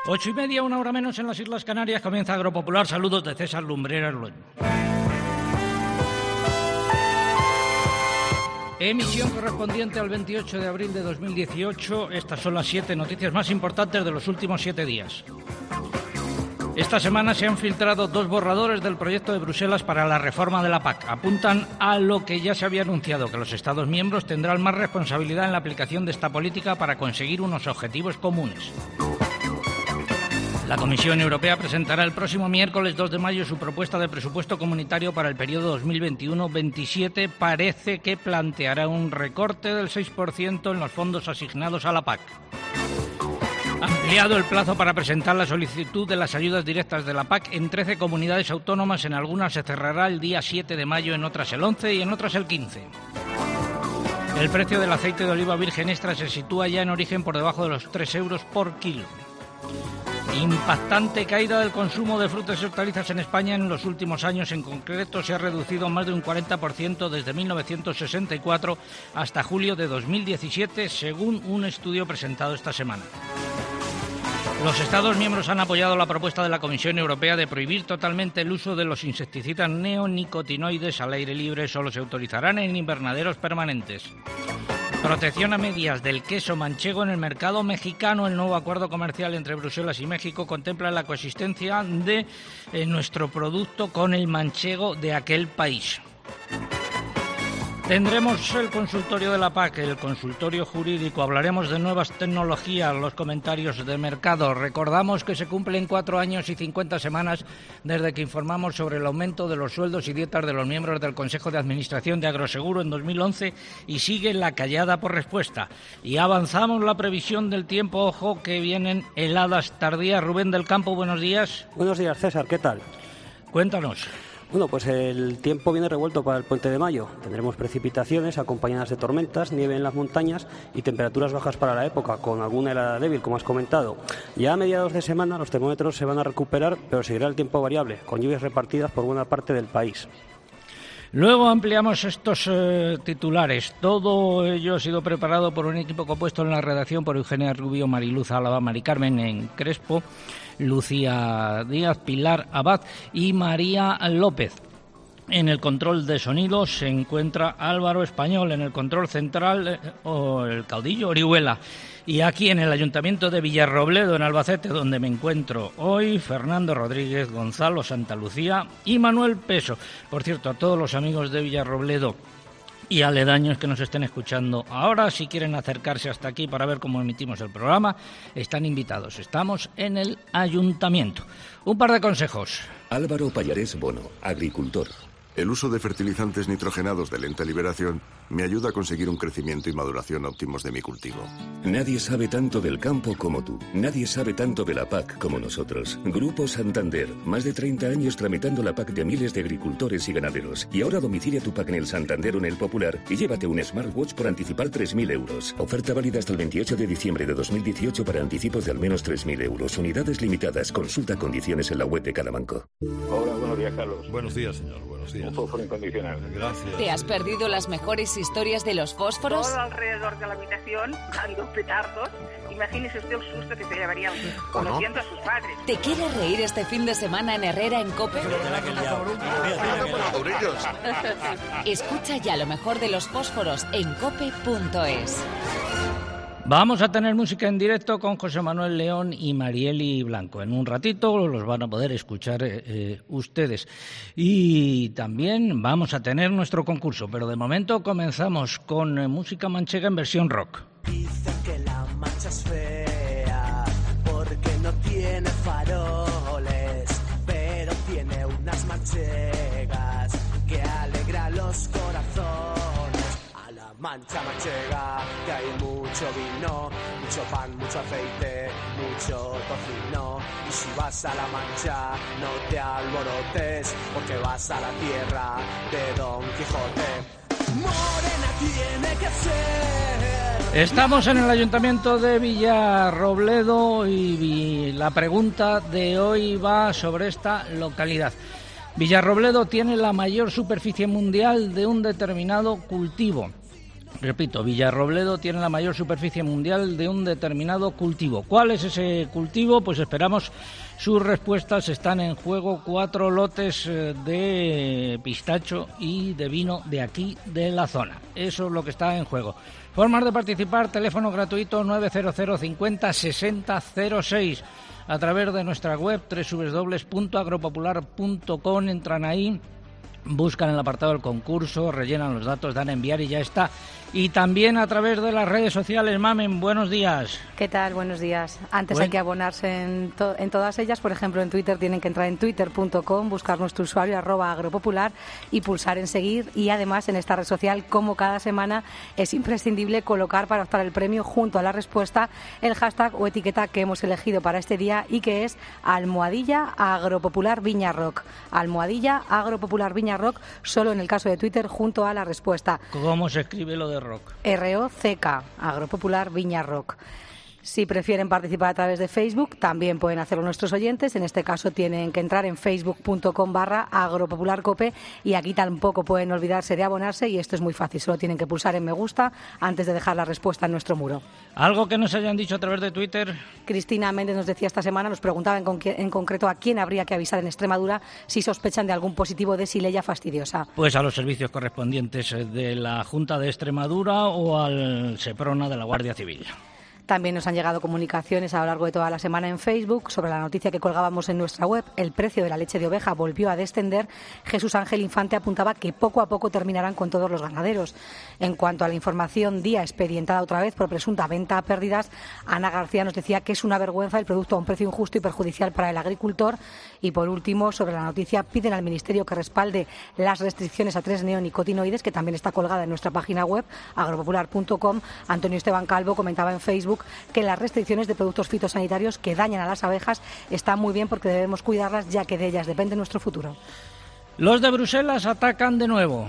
8:30, 1 hora menos en las Islas Canarias. Comienza Agropopular. Saludos de César Lumbreras Luengo. Emisión correspondiente al 28 de abril de 2018. Estas son las 7 noticias más importantes de los últimos 7 días. Esta semana se han filtrado 2 borradores del proyecto de Bruselas para la reforma de la PAC. Apuntan a lo que ya se había anunciado, que los Estados miembros tendrán más responsabilidad en la aplicación de esta política para conseguir unos objetivos comunes. La Comisión Europea presentará el próximo miércoles 2 de mayo su propuesta de presupuesto comunitario para el periodo 2021-27. Parece que planteará un recorte del 6% en los fondos asignados a la PAC. Ampliado el plazo para presentar la solicitud de las ayudas directas de la PAC en 13 comunidades autónomas. En algunas se cerrará el día 7 de mayo, en otras el 11 y en otras el 15. El precio del aceite de oliva virgen extra se sitúa ya en origen por debajo de los 3 euros por kilo. Impactante caída del consumo de frutas y hortalizas en España en los últimos años. En concreto, se ha reducido más de un 40% desde 1964 hasta julio de 2017, según un estudio presentado esta semana. Los Estados miembros han apoyado la propuesta de la Comisión Europea de prohibir totalmente el uso de los insecticidas neonicotinoides al aire libre. Solo se autorizarán en invernaderos permanentes. Protección a medias del queso manchego en el mercado mexicano. El nuevo acuerdo comercial entre Bruselas y México contempla la coexistencia de nuestro producto con el manchego de aquel país. Tendremos el consultorio de la PAC, el consultorio jurídico, hablaremos de nuevas tecnologías, los comentarios de mercado. Recordamos que se cumplen 4 años y 50 semanas desde que informamos sobre el aumento de los sueldos y dietas de los miembros del Consejo de Administración de Agroseguro en 2011 y sigue la callada por respuesta. Y avanzamos la previsión del tiempo, ojo que vienen heladas tardías. Rubén del Campo, buenos días. Buenos días, César, ¿qué tal? Cuéntanos. Bueno, pues el tiempo viene revuelto para el puente de mayo. Tendremos precipitaciones acompañadas de tormentas, nieve en las montañas y temperaturas bajas para la época, con alguna helada débil, como has comentado. Ya a mediados de semana los termómetros se van a recuperar, pero seguirá el tiempo variable, con lluvias repartidas por buena parte del país. Luego ampliamos estos titulares. Todo ello ha sido preparado por un equipo compuesto en la redacción por Eugenia Rubio, Mariluz Álava, Mari Carmen en Crespo, Lucía Díaz, Pilar Abad y María López. En el control de sonido se encuentra Álvaro Español, en el control central el caudillo Orihuela. Y aquí en el Ayuntamiento de Villarrobledo, en Albacete, donde me encuentro hoy, Fernando Rodríguez, Gonzalo Santalucía y Manuel Peso. Por cierto, a todos los amigos de Villarrobledo y aledaños que nos estén escuchando ahora, si quieren acercarse hasta aquí para ver cómo emitimos el programa, están invitados. Estamos en el Ayuntamiento. Un par de consejos. Álvaro Pallarés Bono, agricultor. El uso de fertilizantes nitrogenados de lenta liberación me ayuda a conseguir un crecimiento y maduración óptimos de mi cultivo. Nadie sabe tanto del campo como tú. Nadie sabe tanto de la PAC como nosotros. Grupo Santander. Más de 30 años tramitando la PAC de miles de agricultores y ganaderos. Y ahora domicilia tu PAC en el Santander o en el Popular y llévate un smartwatch por anticipar 3.000 euros. Oferta válida hasta el 28 de diciembre de 2018 para anticipos de al menos 3.000 euros. Unidades limitadas. Consulta condiciones en la web de cada banco. Hola, buenos días, Carlos. Buenos días, señor. Buenos días. Un fósforo incondicional. Gracias. ¿Te has perdido las mejores historias de los fósforos? Todo alrededor de la habitación dando petardos. Imagínese usted el susto que se llevaría conociendo a sus padres. ¿Te quieres reír este fin de semana en Herrera en COPE? Escucha ya lo mejor de los fósforos en cope.es. Vamos a tener música en directo con José Manuel León y Marieli Blanco. En un ratito los van a poder escuchar ustedes. Y también vamos a tener nuestro concurso, pero de momento comenzamos con música manchega en versión rock. Dicen que la mancha es fea porque no tiene faroles, pero tiene unas manchegas que alegra los corazones. Mancha manchega, que hay mucho vino, mucho pan, mucho aceite, mucho tocino. Y si vas a la Mancha, no te alborotes, porque vas a la tierra de Don Quijote. Morena tiene que ser. Estamos en el Ayuntamiento de Villarrobledo y la pregunta de hoy va sobre esta localidad. Villarrobledo tiene la mayor superficie mundial de un determinado cultivo. Repito, Villarrobledo tiene la mayor superficie mundial de un determinado cultivo. ¿Cuál es ese cultivo? Pues esperamos sus respuestas. Están en juego 4 lotes de pistacho y de vino de aquí, de la zona. Eso es lo que está en juego. Formas de participar: teléfono gratuito 900 50 60 06. A través de nuestra web www.agropopular.com, entran ahí, buscan el apartado del concurso, rellenan los datos, dan a enviar y ya está. Y también a través de las redes sociales. Mamen, buenos días. ¿Qué tal? Buenos días. Antes hay que abonarse en todas ellas. Por ejemplo, en Twitter tienen que entrar en twitter.com, buscar nuestro usuario @agropopular y pulsar en seguir. Y además en esta red social, como cada semana, es imprescindible colocar para optar el premio junto a la respuesta el hashtag o etiqueta que hemos elegido para este día y que es @agropopularviñarroc. @agropopularviñarroc, solo en el caso de Twitter, junto a la respuesta. ¿Cómo se escribe lo de rock? ROCK, Agropopular Viñarroc. Si prefieren participar a través de Facebook, también pueden hacerlo nuestros oyentes. En este caso tienen que entrar en facebook.com/agropopularcope y aquí tampoco pueden olvidarse de abonarse y esto es muy fácil. Solo tienen que pulsar en me gusta antes de dejar la respuesta en nuestro muro. ¿Algo que nos hayan dicho a través de Twitter? Cristina Méndez nos decía esta semana, nos preguntaba en concreto a quién habría que avisar en Extremadura si sospechan de algún positivo de Xylella fastidiosa. Pues a los servicios correspondientes de la Junta de Extremadura o al Seprona de la Guardia Civil. También nos han llegado comunicaciones a lo largo de toda la semana en Facebook sobre la noticia que colgábamos en nuestra web. El precio de la leche de oveja volvió a descender. Jesús Ángel Infante apuntaba que poco a poco terminarán con todos los ganaderos. En cuanto a la información día expedientada otra vez por presunta venta a pérdidas, Ana García nos decía que es una vergüenza el producto a un precio injusto y perjudicial para el agricultor. Y por último, sobre la noticia, piden al Ministerio que respalde las restricciones a 3 neonicotinoides, que también está colgada en nuestra página web, agropopular.com. Antonio Esteban Calvo comentaba en Facebook que las restricciones de productos fitosanitarios que dañan a las abejas están muy bien porque debemos cuidarlas, ya que de ellas depende nuestro futuro. Los de Bruselas atacan de nuevo.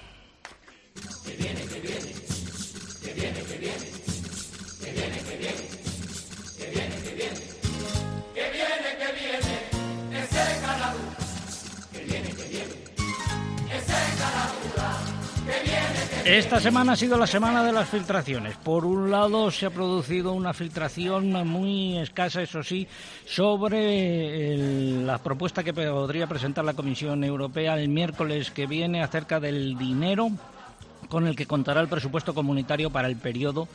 Que viene, que viene, que viene, que viene, que viene, que viene, que viene, que viene, que viene, que viene, ese ganador, que viene, ese ganador, que viene. Esta semana ha sido la semana de las filtraciones. Por un lado, se ha producido una filtración muy escasa, eso sí, sobre la propuesta que podría presentar la Comisión Europea el miércoles que viene acerca del dinero con el que contará el presupuesto comunitario para el periodo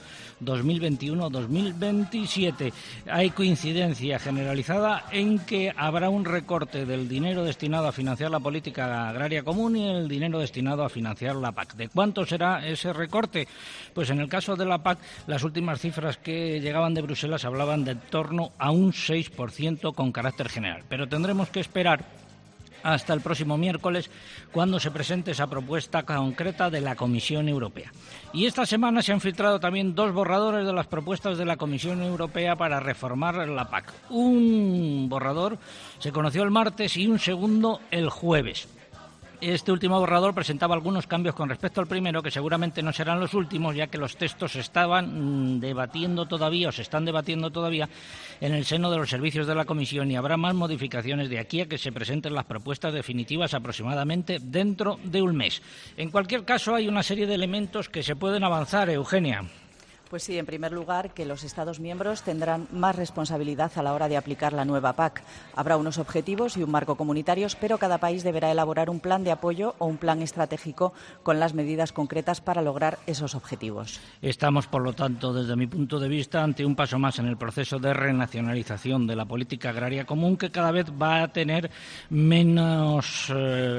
2021-2027. Hay coincidencia generalizada en que habrá un recorte del dinero destinado a financiar la política agraria común y el dinero destinado a financiar la PAC. ¿De cuánto será ese recorte? Pues en el caso de la PAC, las últimas cifras que llegaban de Bruselas hablaban de en torno a un 6% con carácter general. Pero tendremos que esperar hasta el próximo miércoles, cuando se presente esa propuesta concreta de la Comisión Europea. Y esta semana se han filtrado también 2 borradores de las propuestas de la Comisión Europea para reformar la PAC. Un borrador se conoció el martes y un segundo el jueves. Este último borrador presentaba algunos cambios con respecto al primero, que seguramente no serán los últimos, ya que los textos se estaban debatiendo todavía, o se están debatiendo todavía, en el seno de los servicios de la Comisión, y habrá más modificaciones de aquí a que se presenten las propuestas definitivas aproximadamente dentro de un mes. En cualquier caso, hay una serie de elementos que se pueden avanzar, Eugenia. Pues sí, en primer lugar, que los Estados miembros tendrán más responsabilidad a la hora de aplicar la nueva PAC. Habrá unos objetivos y un marco comunitarios, pero cada país deberá elaborar un plan de apoyo o un plan estratégico con las medidas concretas para lograr esos objetivos. Estamos, por lo tanto, desde mi punto de vista, ante un paso más en el proceso de renacionalización de la política agraria común, que cada vez va a tener menos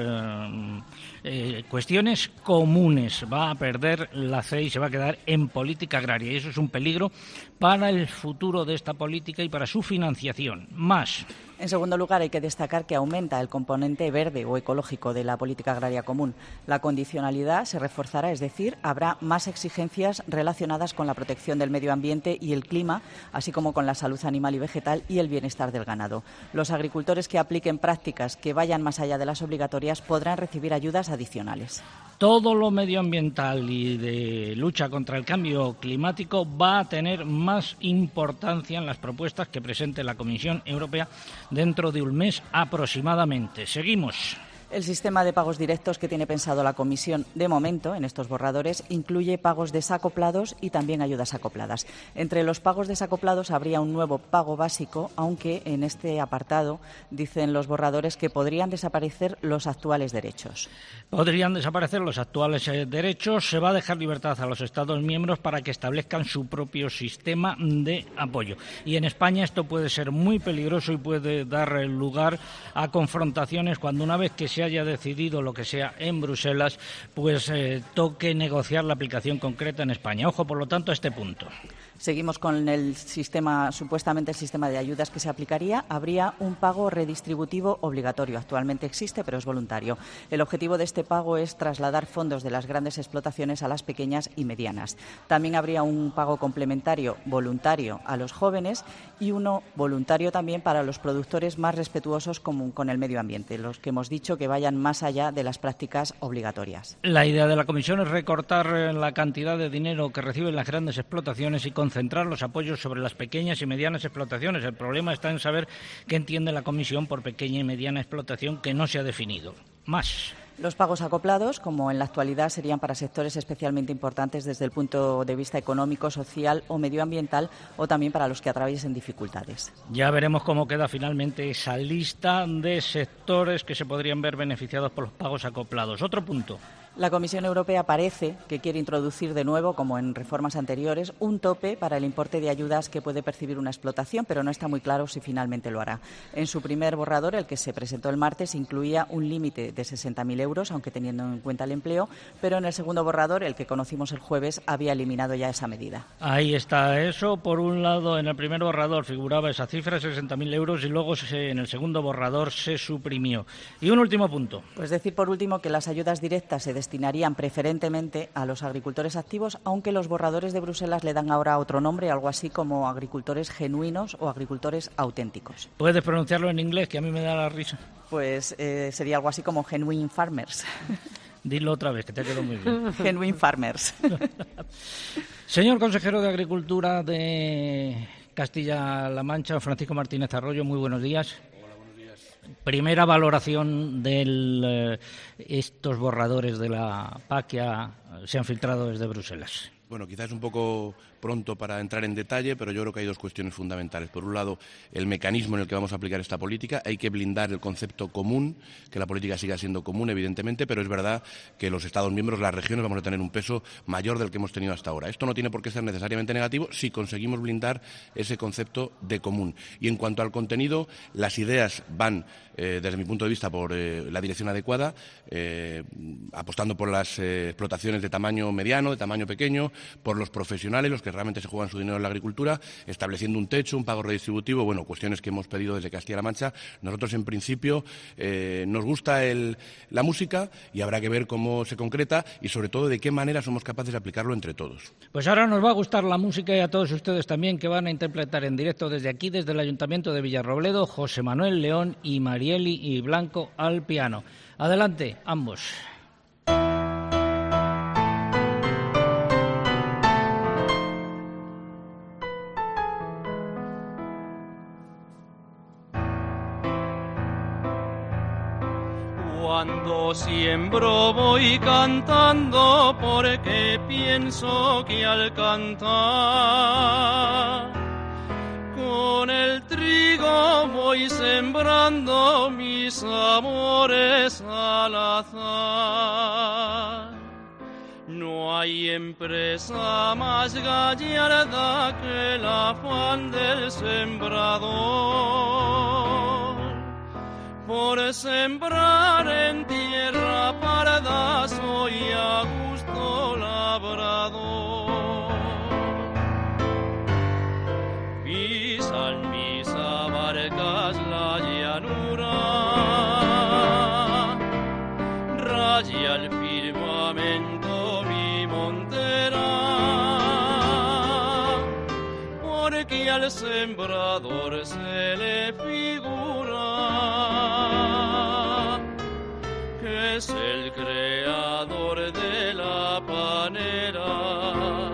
cuestiones comunes. Va a perder la C y se va a quedar en política agraria. Y eso es un peligro para el futuro de esta política y para su financiación. Más. En segundo lugar, hay que destacar que aumenta el componente verde o ecológico de la política agraria común. La condicionalidad se reforzará, es decir, habrá más exigencias relacionadas con la protección del medio ambiente y el clima, así como con la salud animal y vegetal y el bienestar del ganado. Los agricultores que apliquen prácticas que vayan más allá de las obligatorias podrán recibir ayudas adicionales. Todo lo medioambiental y de lucha contra el cambio climático va a tener más importancia en las propuestas que presente la Comisión Europea dentro de un mes aproximadamente. Seguimos. El sistema de pagos directos que tiene pensado la Comisión, de momento, en estos borradores, incluye pagos desacoplados y también ayudas acopladas. Entre los pagos desacoplados habría un nuevo pago básico, aunque en este apartado dicen los borradores que podrían desaparecer los actuales derechos. Podrían desaparecer los actuales derechos. Se va a dejar libertad a los Estados miembros para que establezcan su propio sistema de apoyo. Y en España esto puede ser muy peligroso y puede dar lugar a confrontaciones cuando, una vez que se haya decidido lo que sea en Bruselas, pues toque negociar la aplicación concreta en España. Ojo, por lo tanto, a este punto. Seguimos con el sistema, supuestamente el sistema de ayudas que se aplicaría. Habría un pago redistributivo obligatorio. Actualmente existe, pero es voluntario. El objetivo de este pago es trasladar fondos de las grandes explotaciones a las pequeñas y medianas. También habría un pago complementario voluntario a los jóvenes y uno voluntario también para los productores más respetuosos con el medio ambiente, los que hemos dicho que vayan más allá de las prácticas obligatorias. La idea de la Comisión es recortar la cantidad de dinero que reciben las grandes explotaciones y concentrar los apoyos sobre las pequeñas y medianas explotaciones. El problema está en saber qué entiende la Comisión por pequeña y mediana explotación, que no se ha definido. Más. Los pagos acoplados, como en la actualidad, serían para sectores especialmente importantes desde el punto de vista económico, social o medioambiental, o también para los que atraviesen dificultades. Ya veremos cómo queda finalmente esa lista de sectores que se podrían ver beneficiados por los pagos acoplados. Otro punto. La Comisión Europea parece que quiere introducir de nuevo, como en reformas anteriores, un tope para el importe de ayudas que puede percibir una explotación, pero no está muy claro si finalmente lo hará. En su primer borrador, el que se presentó el martes, incluía un límite de 60.000 euros, aunque teniendo en cuenta el empleo, pero en el segundo borrador, el que conocimos el jueves, había eliminado ya esa medida. Ahí está eso. Por un lado, en el primer borrador figuraba esa cifra, 60.000 euros, y luego en el segundo borrador se suprimió. Y un último punto. Pues decir, por último, que las ayudas directas se destinarían preferentemente a los agricultores activos, aunque los borradores de Bruselas le dan ahora otro nombre, algo así como agricultores genuinos o agricultores auténticos. ¿Puedes pronunciarlo en inglés, que a mí me da la risa? Pues sería algo así como genuine farmers. Dilo otra vez, que te ha quedado muy bien. Genuine farmers. Señor consejero de Agricultura de Castilla-La Mancha, Francisco Martínez Arroyo, muy buenos días. Primera valoración de estos borradores de la PAC que se han filtrado desde Bruselas. Bueno, quizás es un poco pronto para entrar en detalle, pero yo creo que hay dos cuestiones fundamentales. Por un lado, el mecanismo en el que vamos a aplicar esta política. Hay que blindar el concepto común, que la política siga siendo común, evidentemente, pero es verdad que los Estados miembros, las regiones, vamos a tener un peso mayor del que hemos tenido hasta ahora. Esto no tiene por qué ser necesariamente negativo si conseguimos blindar ese concepto de común. Y en cuanto al contenido, las ideas van, desde mi punto de vista, por la dirección adecuada, apostando por las explotaciones de tamaño mediano, de tamaño pequeño, por los profesionales, los que realmente se juegan su dinero en la agricultura, estableciendo un techo, un pago redistributivo, bueno, cuestiones que hemos pedido desde Castilla-La Mancha. Nosotros, en principio, nos gusta la música y habrá que ver cómo se concreta y, sobre todo, de qué manera somos capaces de aplicarlo entre todos. Pues ahora nos va a gustar la música y a todos ustedes también, que van a interpretar en directo desde aquí, desde el Ayuntamiento de Villarrobledo, José Manuel León y Marieli y Blanco al piano. Adelante, ambos. Cuando siembro voy cantando porque pienso que al cantar con el trigo voy sembrando mis amores al azar. No hay empresa más gallarda que el afán del sembrador. Por sembrar en tierra parda soy a gusto labrador. Pisan mis abarcas la llanura, raya el firmamento mi montera, porque al sembrador se le figura que es el creador de la panera.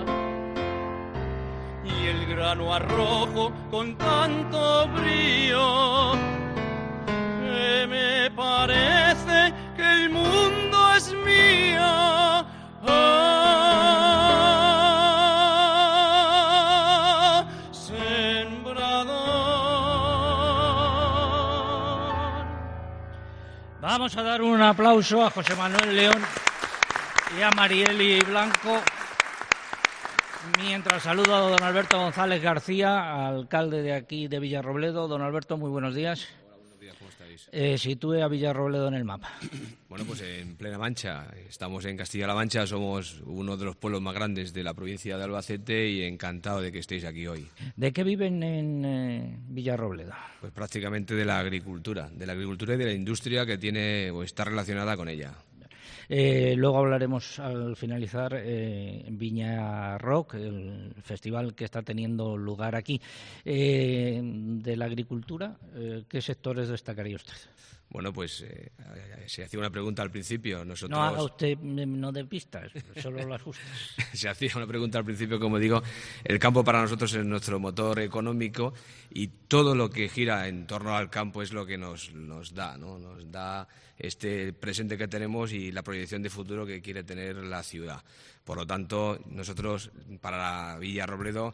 Y el grano arrojo con tanto brío que me parece Vamos a dar un aplauso a José Manuel León y a Marieli Blanco, mientras saludo a don Alberto González García, alcalde de aquí de Villarrobledo. Don Alberto, muy buenos días. Hola, buenos días, ¿cómo estáis? Sitúe a Villarrobledo en el mapa. Bueno, pues en plena Mancha. Estamos en Castilla-La Mancha, somos uno de los pueblos más grandes de la provincia de Albacete y encantado de que estéis aquí hoy. ¿De qué viven en Villarrobledo? Pues prácticamente de la agricultura y de la industria que tiene o está relacionada con ella. Luego hablaremos al finalizar Viña Rock, el festival que está teniendo lugar aquí. De la agricultura, ¿qué sectores destacaría usted? Bueno, pues se hacía una pregunta al principio. Nosotros... No haga usted no de pistas, solo las justas. Se hacía una pregunta al principio, como digo, el campo para nosotros es nuestro motor económico y todo lo que gira en torno al campo es lo que nos da, ¿no? Nos da este presente que tenemos y la proyección de futuro que quiere tener la ciudad. Por lo tanto, nosotros, para Villarrobledo,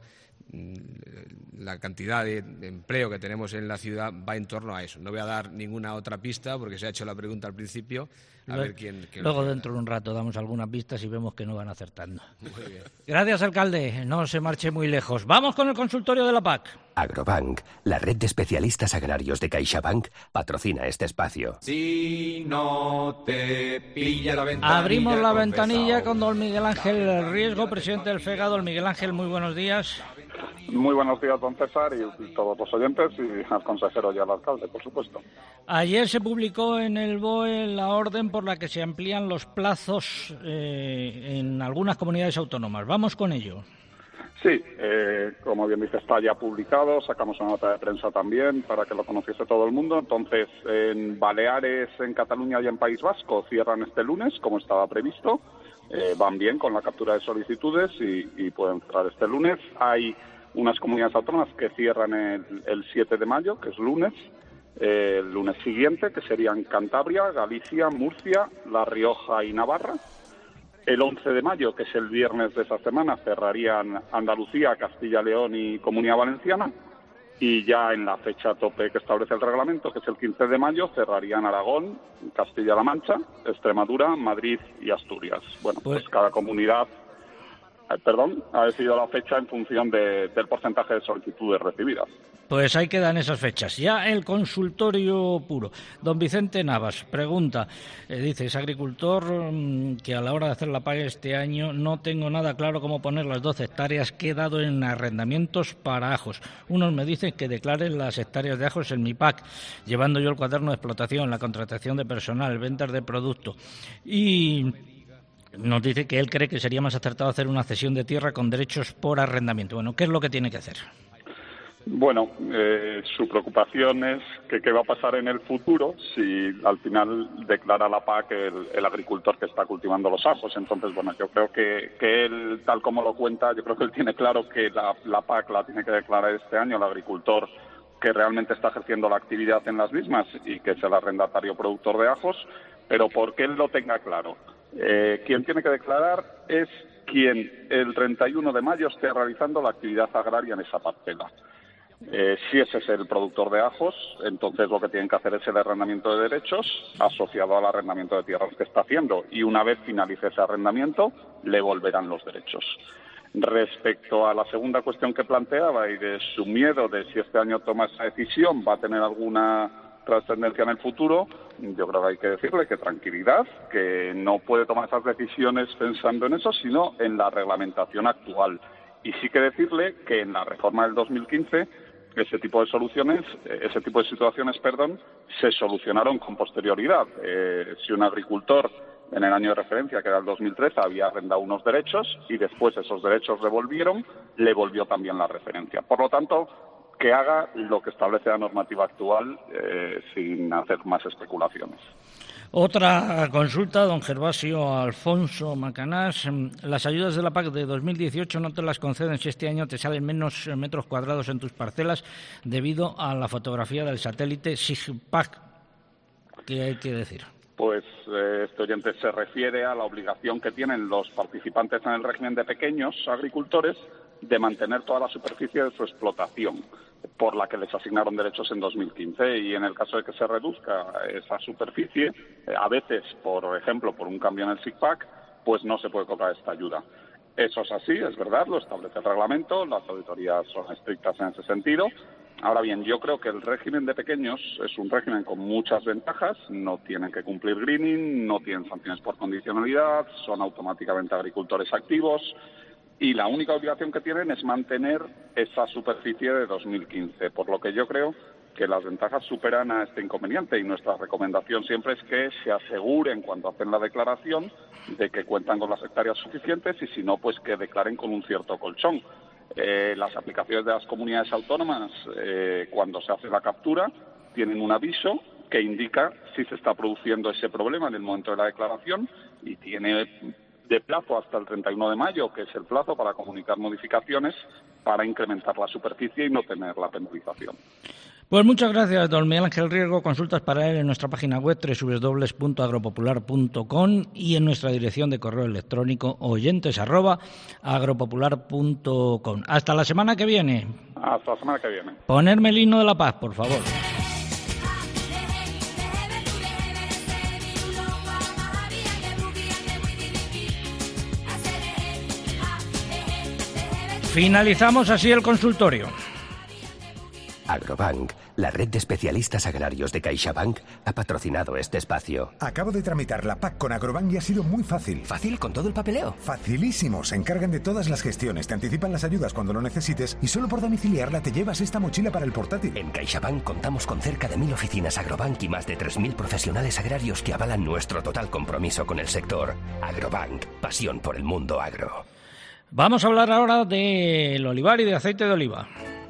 la cantidad de empleo que tenemos en la ciudad va en torno a eso. No voy a dar ninguna otra pista porque se ha hecho la pregunta al principio. A ver quién luego dentro de un rato damos algunas pistas y vemos que no van acertando. Muy bien. Gracias, alcalde. No se marche muy lejos. Vamos con el consultorio de la PAC. Agrobank, la red de especialistas agrarios de CaixaBank, patrocina este espacio. Si no te pilla la ventanilla. Abrimos la ventanilla con don Miguel Ángel Riesgo, presidente del FEGA. Don Miguel Ángel, muy buenos días. Muy buenos días, don César, y todos los oyentes, y al consejero y al alcalde, por supuesto. Ayer se publicó en el BOE la orden por la que se amplían los plazos en algunas comunidades autónomas. Vamos con ello. Sí, como bien dice, está ya publicado, sacamos una nota de prensa también para que lo conociese todo el mundo. Entonces, en Baleares, en Cataluña y en País Vasco cierran este lunes, como estaba previsto. Van bien con la captura de solicitudes y pueden cerrar este lunes. Hay unas comunidades autónomas que cierran el 7 de mayo, que es lunes, el lunes siguiente, que serían Cantabria, Galicia, Murcia, La Rioja y Navarra. El 11 de mayo, que es el viernes de esa semana, cerrarían Andalucía, Castilla y León y Comunidad Valenciana. Y ya en la fecha tope que establece el reglamento, que es el 15 de mayo, cerrarían Aragón, Castilla-La Mancha, Extremadura, Madrid y Asturias. Bueno, pues cada comunidad ha decidido la fecha en función del porcentaje de solicitudes recibidas. Pues ahí quedan esas fechas. Ya el consultorio puro. Don Vicente Navas pregunta, dice, es agricultor que a la hora de hacer la PAC este año no tengo nada claro cómo poner las 12 hectáreas que he dado en arrendamientos para ajos. Unos me dicen que declaren las hectáreas de ajos en mi PAC, llevando yo el cuaderno de explotación, la contratación de personal, ventas de producto. Y nos dice que él cree que sería más acertado hacer una cesión de tierra con derechos por arrendamiento. Bueno, ¿qué es lo que tiene que hacer? Bueno, su preocupación es que qué va a pasar en el futuro si al final declara la PAC el agricultor que está cultivando los ajos. Entonces, bueno, yo creo que él, tal como lo cuenta, yo creo que él tiene claro que la PAC la tiene que declarar este año el agricultor que realmente está ejerciendo la actividad en las mismas y que es el arrendatario productor de ajos, pero porque él lo tenga claro. Quien tiene que declarar es quien el 31 de mayo esté realizando la actividad agraria en esa parcela. Si ese es el productor de ajos, entonces lo que tienen que hacer es el arrendamiento de derechos asociado al arrendamiento de tierras que está haciendo, y una vez finalice ese arrendamiento le volverán los derechos. Respecto a la segunda cuestión que planteaba y de su miedo de si este año toma esa decisión va a tener alguna trascendencia en el futuro, yo creo que hay que decirle que tranquilidad, que no puede tomar esas decisiones pensando en eso, sino en la reglamentación actual. Y sí que decirle que en la reforma del 2015 ese tipo de situaciones, se solucionaron con posterioridad. Si un agricultor en el año de referencia, que era el 2013, había arrendado unos derechos y después esos derechos le volvió también la referencia. Por lo tanto, que haga lo que establece la normativa actual sin hacer más especulaciones. Otra consulta, don Gervasio Alfonso Macanás. Las ayudas de la PAC de 2018 no te las conceden si este año te salen menos metros cuadrados en tus parcelas debido a la fotografía del satélite SIGPAC. ¿Qué hay que decir? pues este oyente se refiere a la obligación que tienen los participantes en el régimen de pequeños agricultores de mantener toda la superficie de su explotación, por la que les asignaron derechos en 2015. Y en el caso de que se reduzca esa superficie, a veces, por ejemplo, por un cambio en el SICPAC, pues no se puede cobrar esta ayuda. Eso es así, es verdad, lo establece el reglamento, las auditorías son estrictas en ese sentido. Ahora bien, yo creo que el régimen de pequeños es un régimen con muchas ventajas, no tienen que cumplir greening, no tienen sanciones por condicionalidad, son automáticamente agricultores activos y la única obligación que tienen es mantener esa superficie de 2015, por lo que yo creo que las ventajas superan a este inconveniente y nuestra recomendación siempre es que se aseguren cuando hacen la declaración de que cuentan con las hectáreas suficientes y si no, pues que declaren con un cierto colchón. Las aplicaciones de las comunidades autónomas, cuando se hace la captura, tienen un aviso que indica si se está produciendo ese problema en el momento de la declaración y tiene de plazo hasta el 31 de mayo, que es el plazo para comunicar modificaciones para incrementar la superficie y no tener la penalización. Pues muchas gracias, don Miguel Ángel Riesgo. Consultas para él en nuestra página web www.agropopular.com y en nuestra dirección de correo electrónico oyentes@agropopular.com. Hasta la semana que viene. Hasta la semana que viene. Ponerme el himno de la paz, por favor. Finalizamos así el consultorio. Agrobank, la red de especialistas agrarios de CaixaBank, ha patrocinado este espacio. Acabo de tramitar la PAC con Agrobank y ha sido muy fácil. ¿Fácil con todo el papeleo? Facilísimo. Se encargan de todas las gestiones, te anticipan las ayudas cuando lo necesites y solo por domiciliarla te llevas esta mochila para el portátil. En CaixaBank contamos con cerca de 1000 oficinas Agrobank y más de 3000 profesionales agrarios que avalan nuestro total compromiso con el sector. Agrobank, pasión por el mundo agro. Vamos a hablar ahora del olivar y de aceite de oliva.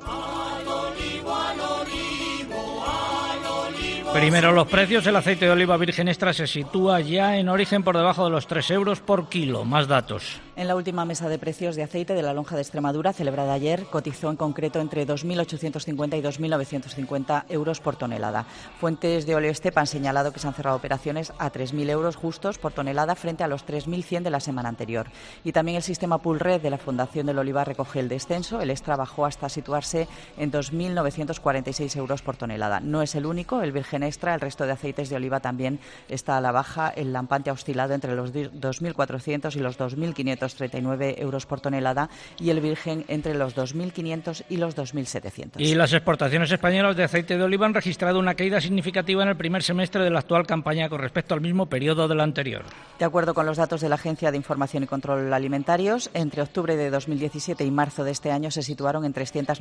Primero los precios. El aceite de oliva virgen extra se sitúa ya en origen por debajo de los 3 euros por kilo. Más datos. En la última mesa de precios de aceite de la Lonja de Extremadura, celebrada ayer, cotizó en concreto entre 2.850 y 2.950 euros por tonelada. Fuentes de Oleo Estepa han señalado que se han cerrado operaciones a 3.000 euros justos por tonelada frente a los 3.100 de la semana anterior. Y también el sistema Pulred de la Fundación del Olivar recoge el descenso. El extra bajó hasta situarse en 2.946 euros por tonelada. No es el único, el virgen extra, el resto de aceites de oliva también está a la baja. El lampante ha oscilado entre los 2.400 y los 2.539 euros por tonelada y el virgen entre los 2.500 y los 2.700. Y las exportaciones españolas de aceite de oliva han registrado una caída significativa en el primer semestre de la actual campaña con respecto al mismo periodo de la anterior. De acuerdo con los datos de la Agencia de Información y Control Alimentarios, entre octubre de 2017 y marzo de este año se situaron en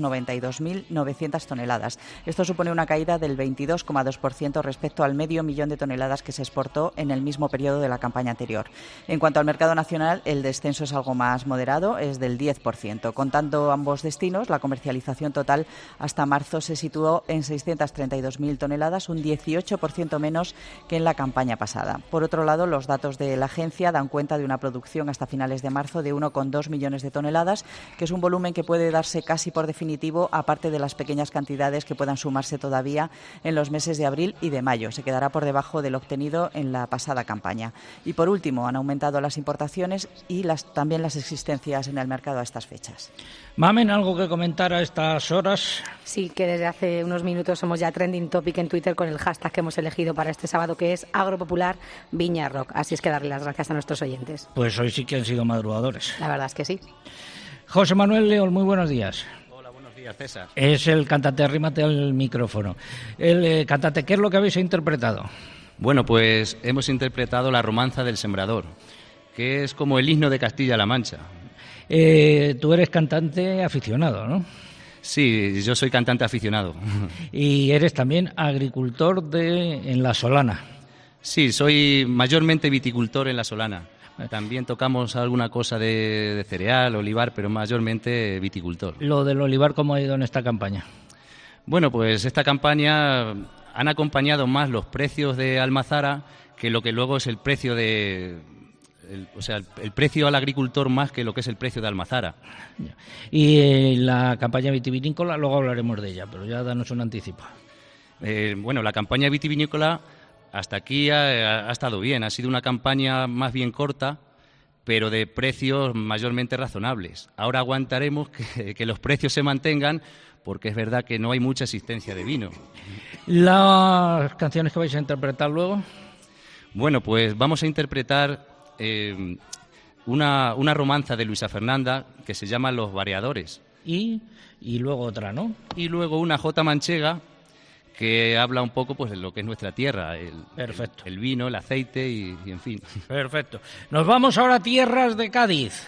392.900 toneladas. Esto supone una caída del 22,2% respecto al medio millón de toneladas que se exportó en el mismo periodo de la campaña anterior. En cuanto al mercado nacional, el descenso es algo más moderado, es del 10%. Contando ambos destinos, la comercialización total hasta marzo se situó en 632.000 toneladas, un 18% menos que en la campaña pasada. Por otro lado, los datos de la agencia dan cuenta de una producción hasta finales de marzo de 1,2 millones de toneladas, que es un volumen que puede darse casi por definitivo, aparte de las pequeñas cantidades que puedan sumarse todavía en los meses de abril y de mayo. Se quedará por debajo del obtenido en la pasada campaña. Y por último, han aumentado las importaciones y también las existencias en el mercado a estas fechas. Mamen, ¿algo que comentar a estas horas? Sí, que desde hace unos minutos somos ya trending topic en Twitter con el hashtag que hemos elegido para este sábado, que es Agropopular Viña Rock. Así es que darle las gracias a nuestros oyentes. Pues hoy sí que han sido madrugadores. La verdad es que sí. José Manuel León, muy buenos días. César. Es el cantante, arrímate al micrófono. El cantante, ¿qué es lo que habéis interpretado? Bueno, pues hemos interpretado La romanza del sembrador, que es como el himno de Castilla-La Mancha. Tú eres cantante aficionado, ¿no? Sí, yo soy cantante aficionado. Y eres también agricultor en La Solana. Sí, soy mayormente viticultor en La Solana. También tocamos alguna cosa de cereal, olivar, pero mayormente viticultor. ¿Lo del olivar cómo ha ido en esta campaña? Bueno, pues esta campaña han acompañado más los precios de Almazara que lo que luego es el precio el precio al agricultor más que lo que es el precio de Almazara. Y la campaña vitivinícola, luego hablaremos de ella, pero ya danos un anticipo. Bueno, la campaña vitivinícola hasta aquí ha estado bien. Ha sido una campaña más bien corta, pero de precios mayormente razonables. Ahora aguantaremos que los precios se mantengan, porque es verdad que no hay mucha existencia de vino. ¿Las canciones que vais a interpretar luego? Bueno, pues vamos a interpretar una romanza de Luisa Fernanda que se llama Los Variadores. Y luego otra, ¿no? Y luego una jota manchega que habla un poco pues de lo que es nuestra tierra, Perfecto. El vino, el aceite y en fin. Perfecto. Nos vamos ahora a tierras de Cádiz.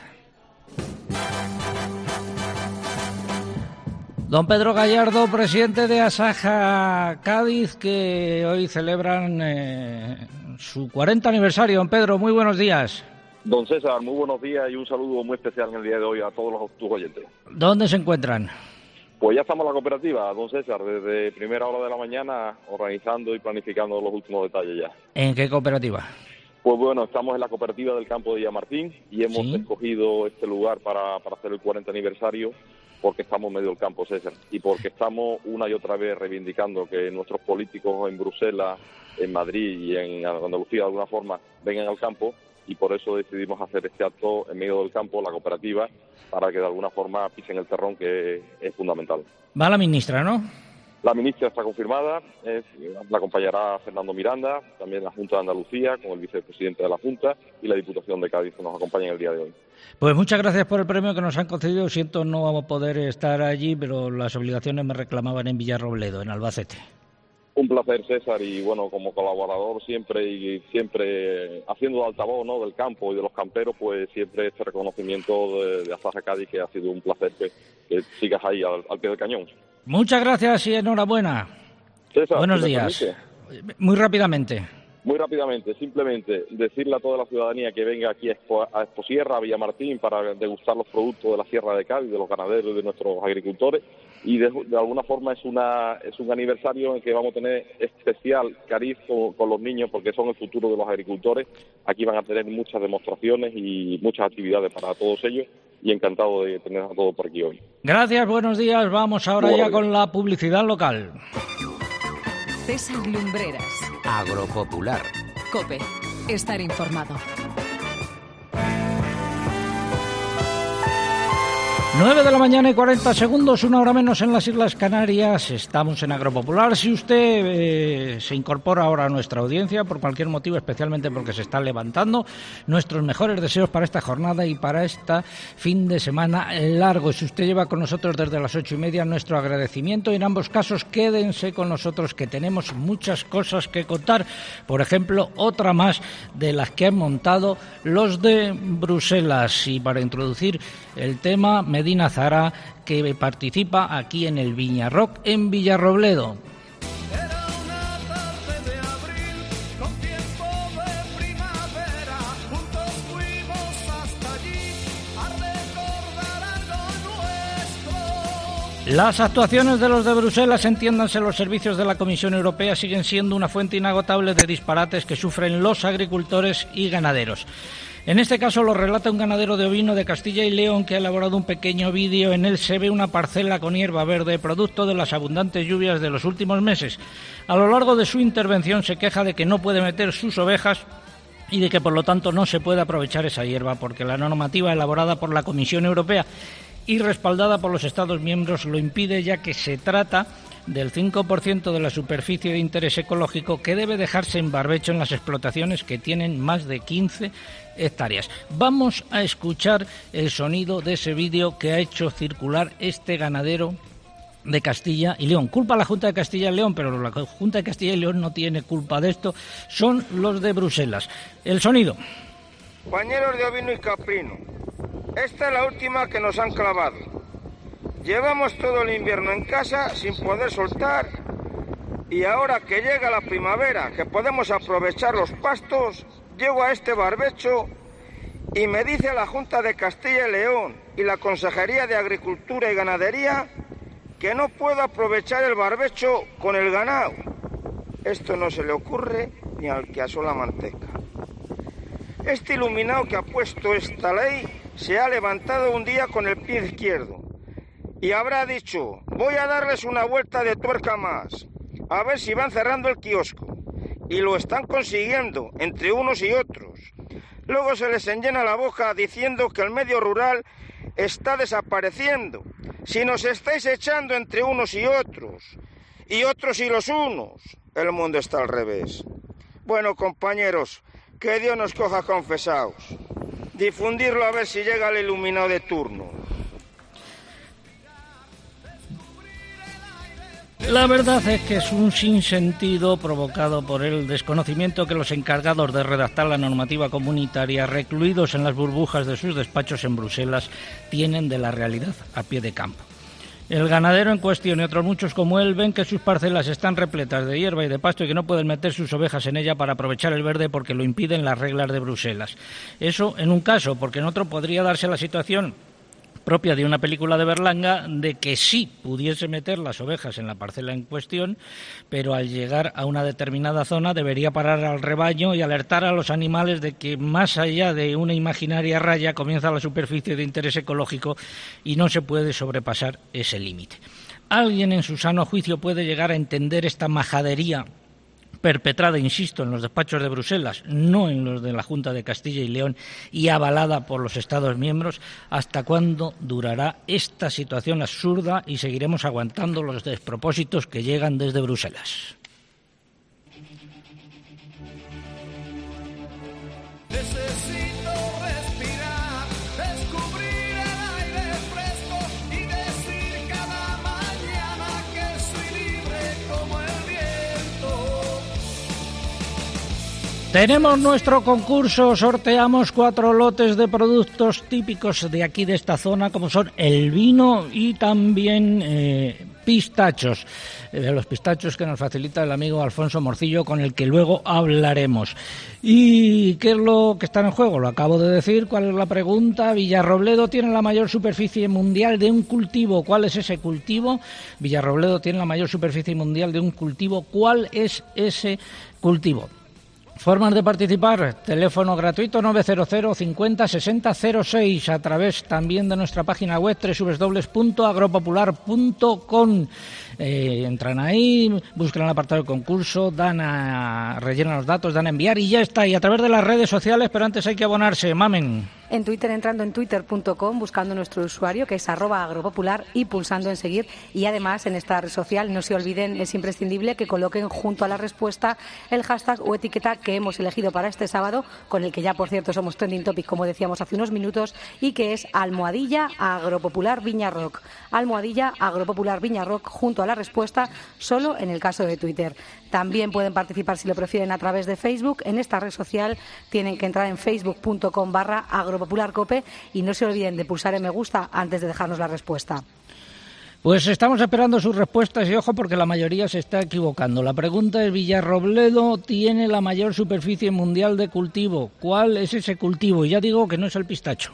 Don Pedro Gallardo, presidente de Asaja Cádiz, que hoy celebran su 40 aniversario. Don Pedro, muy buenos días. Don César, muy buenos días y un saludo muy especial en el día de hoy a todos tus oyentes. ¿Dónde se encuentran? Pues ya estamos en la cooperativa, don César, desde primera hora de la mañana organizando y planificando los últimos detalles ya. ¿En qué cooperativa? Pues bueno, estamos en la cooperativa del campo de Villamartín y hemos escogido este lugar para hacer el 40 aniversario porque estamos en medio del campo, César, y porque estamos una y otra vez reivindicando que nuestros políticos en Bruselas, en Madrid y en Andalucía de alguna forma vengan al campo, y por eso decidimos hacer este acto en medio del campo, la cooperativa, para que de alguna forma pisen el terrón, que es fundamental. Va la ministra, ¿no? La ministra está confirmada, la acompañará Fernando Miranda, también la Junta de Andalucía, con el vicepresidente de la Junta, y la Diputación de Cádiz, que nos acompaña en el día de hoy. Pues muchas gracias por el premio que nos han concedido. Siento no vamos a poder estar allí, pero las obligaciones me reclamaban en Villarrobledo, en Albacete. Un placer, César, y bueno, como colaborador siempre haciendo de altavoz, ¿no?, del campo y de los camperos, pues siempre este reconocimiento de Asaja Cádiz, que ha sido un placer que sigas ahí al pie del cañón. Muchas gracias y enhorabuena. César, buenos si me días. permite. Muy rápidamente. Muy rápidamente, simplemente decirle a toda la ciudadanía que venga aquí a Exposierra, a Villamartín, para degustar los productos de la Sierra de Cádiz, de los ganaderos y de nuestros agricultores, y de alguna forma es un aniversario en que vamos a tener especial cariz con los niños, porque son el futuro de los agricultores. Aquí van a tener muchas demostraciones y muchas actividades para todos ellos, y encantado de tener a todos por aquí hoy. Gracias, buenos días. Vamos ahora ya con la publicidad local. César Lumbreras. Agropopular. COPE. Estar informado. 9 de la mañana y 40 segundos, una hora menos en las Islas Canarias. Estamos en Agropopular. Si usted se incorpora ahora a nuestra audiencia por cualquier motivo, especialmente porque se está levantando, nuestros mejores deseos para esta jornada y para este fin de semana largo. Si usted lleva con nosotros desde las 8:30, nuestro agradecimiento. Y en ambos casos, quédense con nosotros, que tenemos muchas cosas que contar. Por ejemplo, otra más de las que han montado los de Bruselas. Y para introducir el tema, Medina Zahara, que participa aquí en el Viña Rock en Villarrobledo. Las actuaciones de los de Bruselas, entiéndanse los servicios de la Comisión Europea, siguen siendo una fuente inagotable de disparates que sufren los agricultores y ganaderos. En este caso lo relata un ganadero de ovino de Castilla y León que ha elaborado un pequeño vídeo. En él se ve una parcela con hierba verde, producto de las abundantes lluvias de los últimos meses. A lo largo de su intervención se queja de que no puede meter sus ovejas y de que por lo tanto no se puede aprovechar esa hierba, porque la normativa elaborada por la Comisión Europea y respaldada por los Estados miembros lo impide, ya que se trata del 5% de la superficie de interés ecológico que debe dejarse en barbecho en las explotaciones que tienen más de 15 hectáreas. Vamos a escuchar el sonido de ese vídeo que ha hecho circular este ganadero de Castilla y León. Culpa a la Junta de Castilla y León, pero la Junta de Castilla y León no tiene culpa de esto, son los de Bruselas. El sonido. Compañeros de ovino y caprino, esta es la última que nos han clavado. Llevamos todo el invierno en casa sin poder soltar, y ahora que llega la primavera, que podemos aprovechar los pastos, llego a este barbecho y me dice la Junta de Castilla y León y la Consejería de Agricultura y Ganadería que no puedo aprovechar el barbecho con el ganado. Esto no se le ocurre ni al que asó la manteca. Este iluminado que ha puesto esta ley se ha levantado un día con el pie izquierdo y habrá dicho: voy a darles una vuelta de tuerca más, a ver si van cerrando el kiosco. y lo están consiguiendo entre unos y otros. Luego se les enllena la boca diciendo que el medio rural está desapareciendo. Si nos estáis echando entre unos y otros y los unos, el mundo está al revés. Bueno, compañeros, que Dios nos coja confesados. Difundirlo a ver si llega el iluminado de turno. La verdad es que es un sinsentido provocado por el desconocimiento que los encargados de redactar la normativa comunitaria, recluidos en las burbujas de sus despachos en Bruselas, tienen de la realidad a pie de campo. El ganadero en cuestión y otros muchos como él ven que sus parcelas están repletas de hierba y de pasto y que no pueden meter sus ovejas en ella para aprovechar el verde porque lo impiden las reglas de Bruselas. Eso en un caso, porque en otro podría darse la situación propia de una película de Berlanga, de que sí pudiese meter las ovejas en la parcela en cuestión, pero al llegar a una determinada zona debería parar al rebaño y alertar a los animales de que más allá de una imaginaria raya comienza la superficie de interés ecológico y no se puede sobrepasar ese límite. ¿Alguien en su sano juicio puede llegar a entender esta majadería perpetrada, insisto, en los despachos de Bruselas, no en los de la Junta de Castilla y León y avalada por los Estados miembros? ¿Hasta cuándo durará esta situación absurda y seguiremos aguantando los despropósitos que llegan desde Bruselas? Necesito respirar, descubrir el aire fresco y decir cada mañana que soy libre como el viento. Tenemos nuestro concurso, sorteamos 4 lotes de productos típicos de aquí de esta zona, como son el vino y también pistachos. De los pistachos que nos facilita el amigo Alfonso Morcillo, con el que luego hablaremos. ¿Y qué es lo que está en juego? Lo acabo de decir. ¿Cuál es la pregunta? Villarrobledo tiene la mayor superficie mundial de un cultivo. ¿Cuál es ese cultivo? Villarrobledo tiene la mayor superficie mundial de un cultivo. ¿Cuál es ese cultivo? Formas de participar: teléfono gratuito 900 50 60 06, a través también de nuestra página web www.agropopular.com. Entran ahí, buscan el apartado del concurso, rellenan los datos, dan a enviar y ya está. Y a través de las redes sociales, pero antes hay que abonarse, mamen. En Twitter, entrando en twitter.com, buscando nuestro usuario, que es @agropopular, y pulsando en seguir. Y además, en esta red social, no se olviden, es imprescindible que coloquen junto a la respuesta el hashtag o etiqueta que hemos elegido para este sábado, con el que ya, por cierto, somos trending topic, como decíamos hace unos minutos, y que es @agropopular_viñarrock. @agropopular_viñarrock junto a la respuesta, solo en el caso de Twitter. También pueden participar, si lo prefieren, a través de Facebook. En esta red social tienen que entrar en facebook.com/agropopularcope y no se olviden de pulsar en me gusta antes de dejarnos la respuesta. Pues estamos esperando sus respuestas y ojo, porque la mayoría se está equivocando. La pregunta es: Villarrobledo tiene la mayor superficie mundial de cultivo. ¿Cuál es ese cultivo? Y ya digo que no es el pistacho.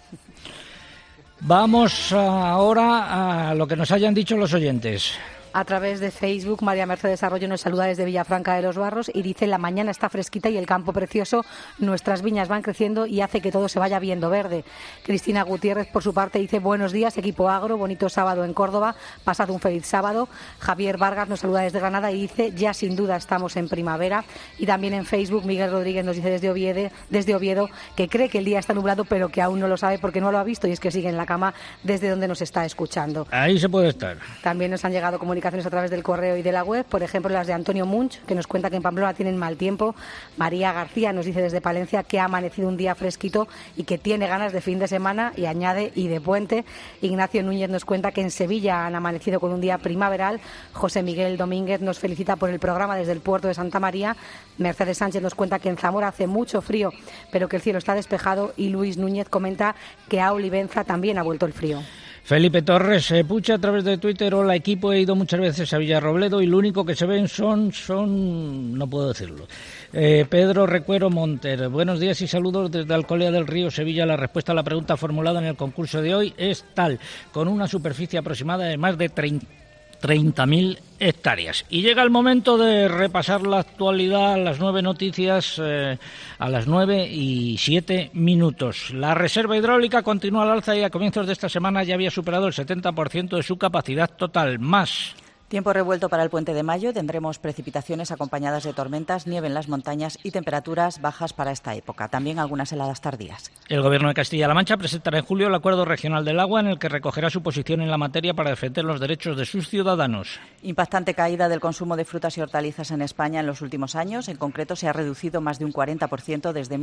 Vamos ahora a lo que nos hayan dicho los oyentes. A través de Facebook, María Mercedes Arroyo nos saluda desde Villafranca de los Barros y dice: la mañana está fresquita y el campo precioso, nuestras viñas van creciendo y hace que todo se vaya viendo verde. Cristina Gutiérrez, por su parte, dice: buenos días, equipo agro, bonito sábado en Córdoba, pasad un feliz sábado. Javier Vargas nos saluda desde Granada y dice: ya sin duda estamos en primavera. Y también en Facebook, Miguel Rodríguez nos dice desde Oviedo que cree que el día está nublado, pero que aún no lo sabe porque no lo ha visto, y es que sigue en la cama desde donde nos está escuchando. Ahí se puede estar. También nos han llegado comunicaciones a través del correo y de la web, por ejemplo las de Antonio Munch, que nos cuenta que en Pamplona tienen mal tiempo. María García nos dice desde Palencia que ha amanecido un día fresquito y que tiene ganas de fin de semana, y añade: y de puente. Ignacio Núñez nos cuenta que en Sevilla han amanecido con un día primaveral. José Miguel Domínguez nos felicita por el programa desde el puerto de Santa María. Mercedes Sánchez nos cuenta que en Zamora hace mucho frío, pero que el cielo está despejado, y Luis Núñez comenta que a Olivenza también ha vuelto el frío. Felipe Torres pucha a través de Twitter: hola equipo, he ido muchas veces a Villarrobledo y lo único que se ven son no puedo decirlo. Pedro Recuero Monter: buenos días y saludos desde Alcolea del Río, Sevilla. La respuesta a la pregunta formulada en el concurso de hoy es tal, con una superficie aproximada de más de 30.000 hectáreas. Y llega el momento de repasar la actualidad, las 9 noticias, a las 9:07. La reserva hidráulica continúa al alza y a comienzos de esta semana ya había superado el 70% de su capacidad total. Más Tiempo revuelto para el Puente de Mayo. Tendremos precipitaciones acompañadas de tormentas, nieve en las montañas y temperaturas bajas para esta época. También algunas heladas tardías. El Gobierno de Castilla-La Mancha presentará en julio el Acuerdo Regional del Agua, en el que recogerá su posición en la materia para defender los derechos de sus ciudadanos. Impactante caída del consumo de frutas y hortalizas en España en los últimos años. En concreto, se ha reducido más de un 40% desde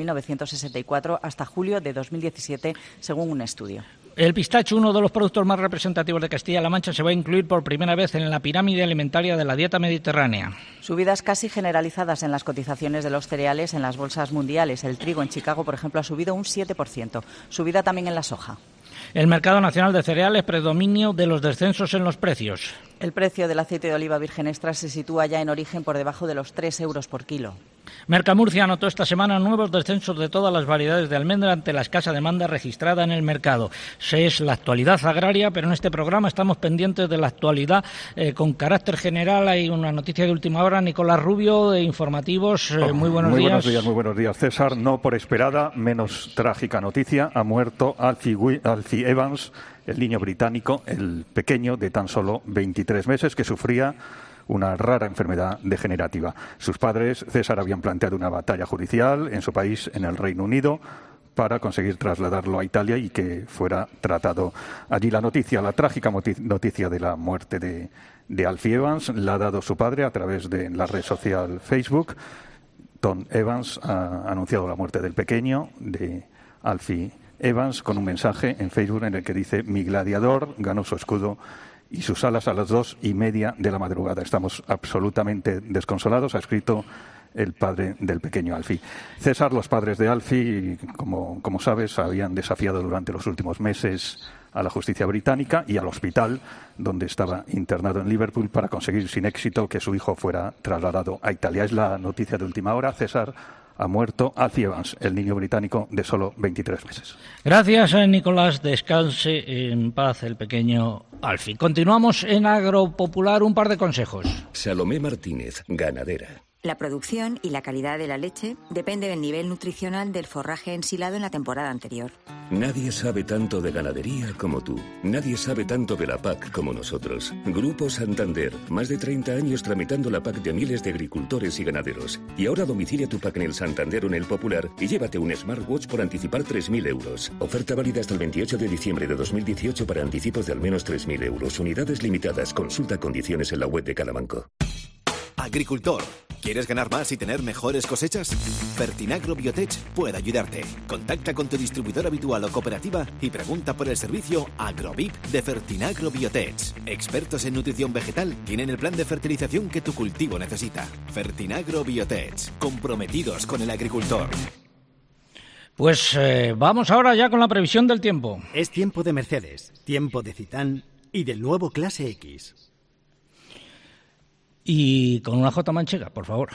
1964 hasta julio de 2017, según un estudio. El pistacho, uno de los productos más representativos de Castilla-La Mancha, se va a incluir por primera vez en la pirámide alimentaria de la dieta mediterránea. Subidas casi generalizadas en las cotizaciones de los cereales en las bolsas mundiales. El trigo en Chicago, por ejemplo, ha subido un 7%. Subida también en la soja. El mercado nacional de cereales, predominio de los descensos en los precios. El precio del aceite de oliva virgen extra se sitúa ya en origen por debajo de los 3 euros por kilo. Mercamurcia anotó esta semana nuevos descensos de todas las variedades de almendra ante la escasa demanda registrada en el mercado. Es la actualidad agraria, pero en este programa estamos pendientes de la actualidad con carácter general. Hay una noticia de última hora. Nicolás Rubio, de Informativos. Muy buenos días. Muy buenos días, César. No por esperada, menos trágica noticia. Ha muerto Alfie Evans, el niño británico, el pequeño de tan solo 23 meses, que sufría una rara enfermedad degenerativa. Sus padres, César, habían planteado una batalla judicial en su país, en el Reino Unido, para conseguir trasladarlo a Italia y que fuera tratado allí. La trágica noticia de la muerte de Alfie Evans la ha dado su padre a través de la red social Facebook. Tom Evans ha anunciado la muerte del pequeño, de Alfie Evans, con un mensaje en Facebook en el que dice: mi gladiador ganó su escudo y sus alas a las 2:30 de la madrugada. Estamos absolutamente desconsolados, ha escrito el padre del pequeño Alfie. César, los padres de Alfie, como sabes, habían desafiado durante los últimos meses a la justicia británica y al hospital donde estaba internado en Liverpool para conseguir sin éxito que su hijo fuera trasladado a Italia. Es la noticia de última hora. César, ha muerto Alfie Evans, el niño británico de solo 23 meses. Gracias, Nicolás. Descanse en paz el pequeño Alfie. Continuamos en Agropopular. Un par de consejos. Salomé Martínez, ganadera. La producción y la calidad de la leche depende del nivel nutricional del forraje ensilado en la temporada anterior. Nadie sabe tanto de ganadería como tú. Nadie sabe tanto de la PAC como nosotros. Grupo Santander, más de 30 años tramitando la PAC de miles de agricultores y ganaderos. Y ahora domicilia tu PAC en el Santander o en el Popular y llévate un smartwatch por anticipar 3.000 euros. Oferta válida hasta el 28 de diciembre de 2018 para anticipos de al menos 3.000 euros. Unidades limitadas. Consulta condiciones en la web de cada banco. Agricultor, ¿quieres ganar más y tener mejores cosechas? Fertinagro Biotech puede ayudarte. Contacta con tu distribuidor habitual o cooperativa y pregunta por el servicio AgroVip de Fertinagro Biotech. Expertos en nutrición vegetal tienen el plan de fertilización que tu cultivo necesita. Fertinagro Biotech, comprometidos con el agricultor. Pues vamos ahora ya con la previsión del tiempo. Es tiempo de Mercedes, tiempo de Citan y del nuevo Clase X. Y con una jota manchega, por favor.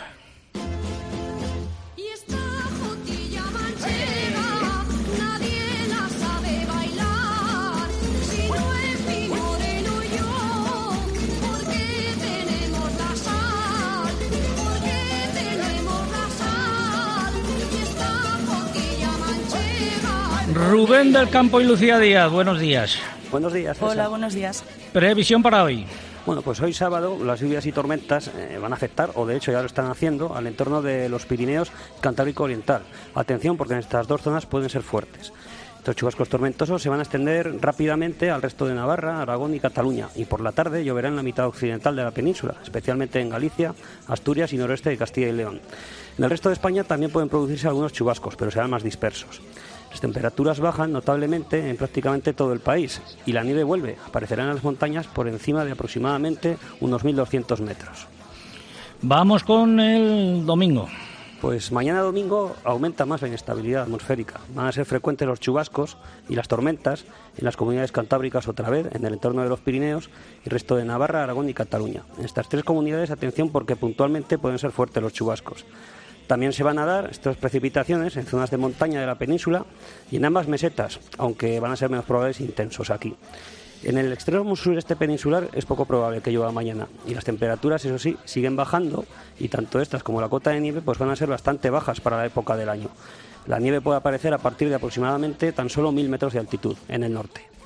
Y esta jotilla manchega, nadie la sabe bailar. Si no es mi moreno yo, porque tenemos la sal, porque tenemos la sal. Y esta jotilla manchega. Rubén del Campo y Lucía Díaz, buenos días. Buenos días, César. Hola, buenos días. Previsión para hoy. Bueno, pues hoy sábado las lluvias y tormentas van a afectar, o de hecho ya lo están haciendo, al entorno de los Pirineos Cantábrico Oriental. Atención, porque en estas dos zonas pueden ser fuertes. Estos chubascos tormentosos se van a extender rápidamente al resto de Navarra, Aragón y Cataluña, y por la tarde lloverá en la mitad occidental de la península, especialmente en Galicia, Asturias y noroeste de Castilla y León. En el resto de España también pueden producirse algunos chubascos, pero serán más dispersos. Las temperaturas bajan notablemente en prácticamente todo el país y la nieve vuelve. Aparecerá en las montañas por encima de aproximadamente unos 1.200 metros. Vamos con el domingo. Pues mañana domingo aumenta más la inestabilidad atmosférica. Van a ser frecuentes los chubascos y las tormentas en las comunidades cantábricas otra vez, en el entorno de los Pirineos y resto de Navarra, Aragón y Cataluña. En estas tres comunidades, atención, porque puntualmente pueden ser fuertes los chubascos. También se van a dar estas precipitaciones en zonas de montaña de la península y en ambas mesetas, aunque van a ser menos probables e intensos aquí. En el extremo sureste peninsular es poco probable que llueva mañana y las temperaturas, eso sí, siguen bajando y tanto estas como la cota de nieve pues van a ser bastante bajas para la época del año. La nieve puede aparecer a partir de aproximadamente tan solo 1.000 metros de altitud en el norte.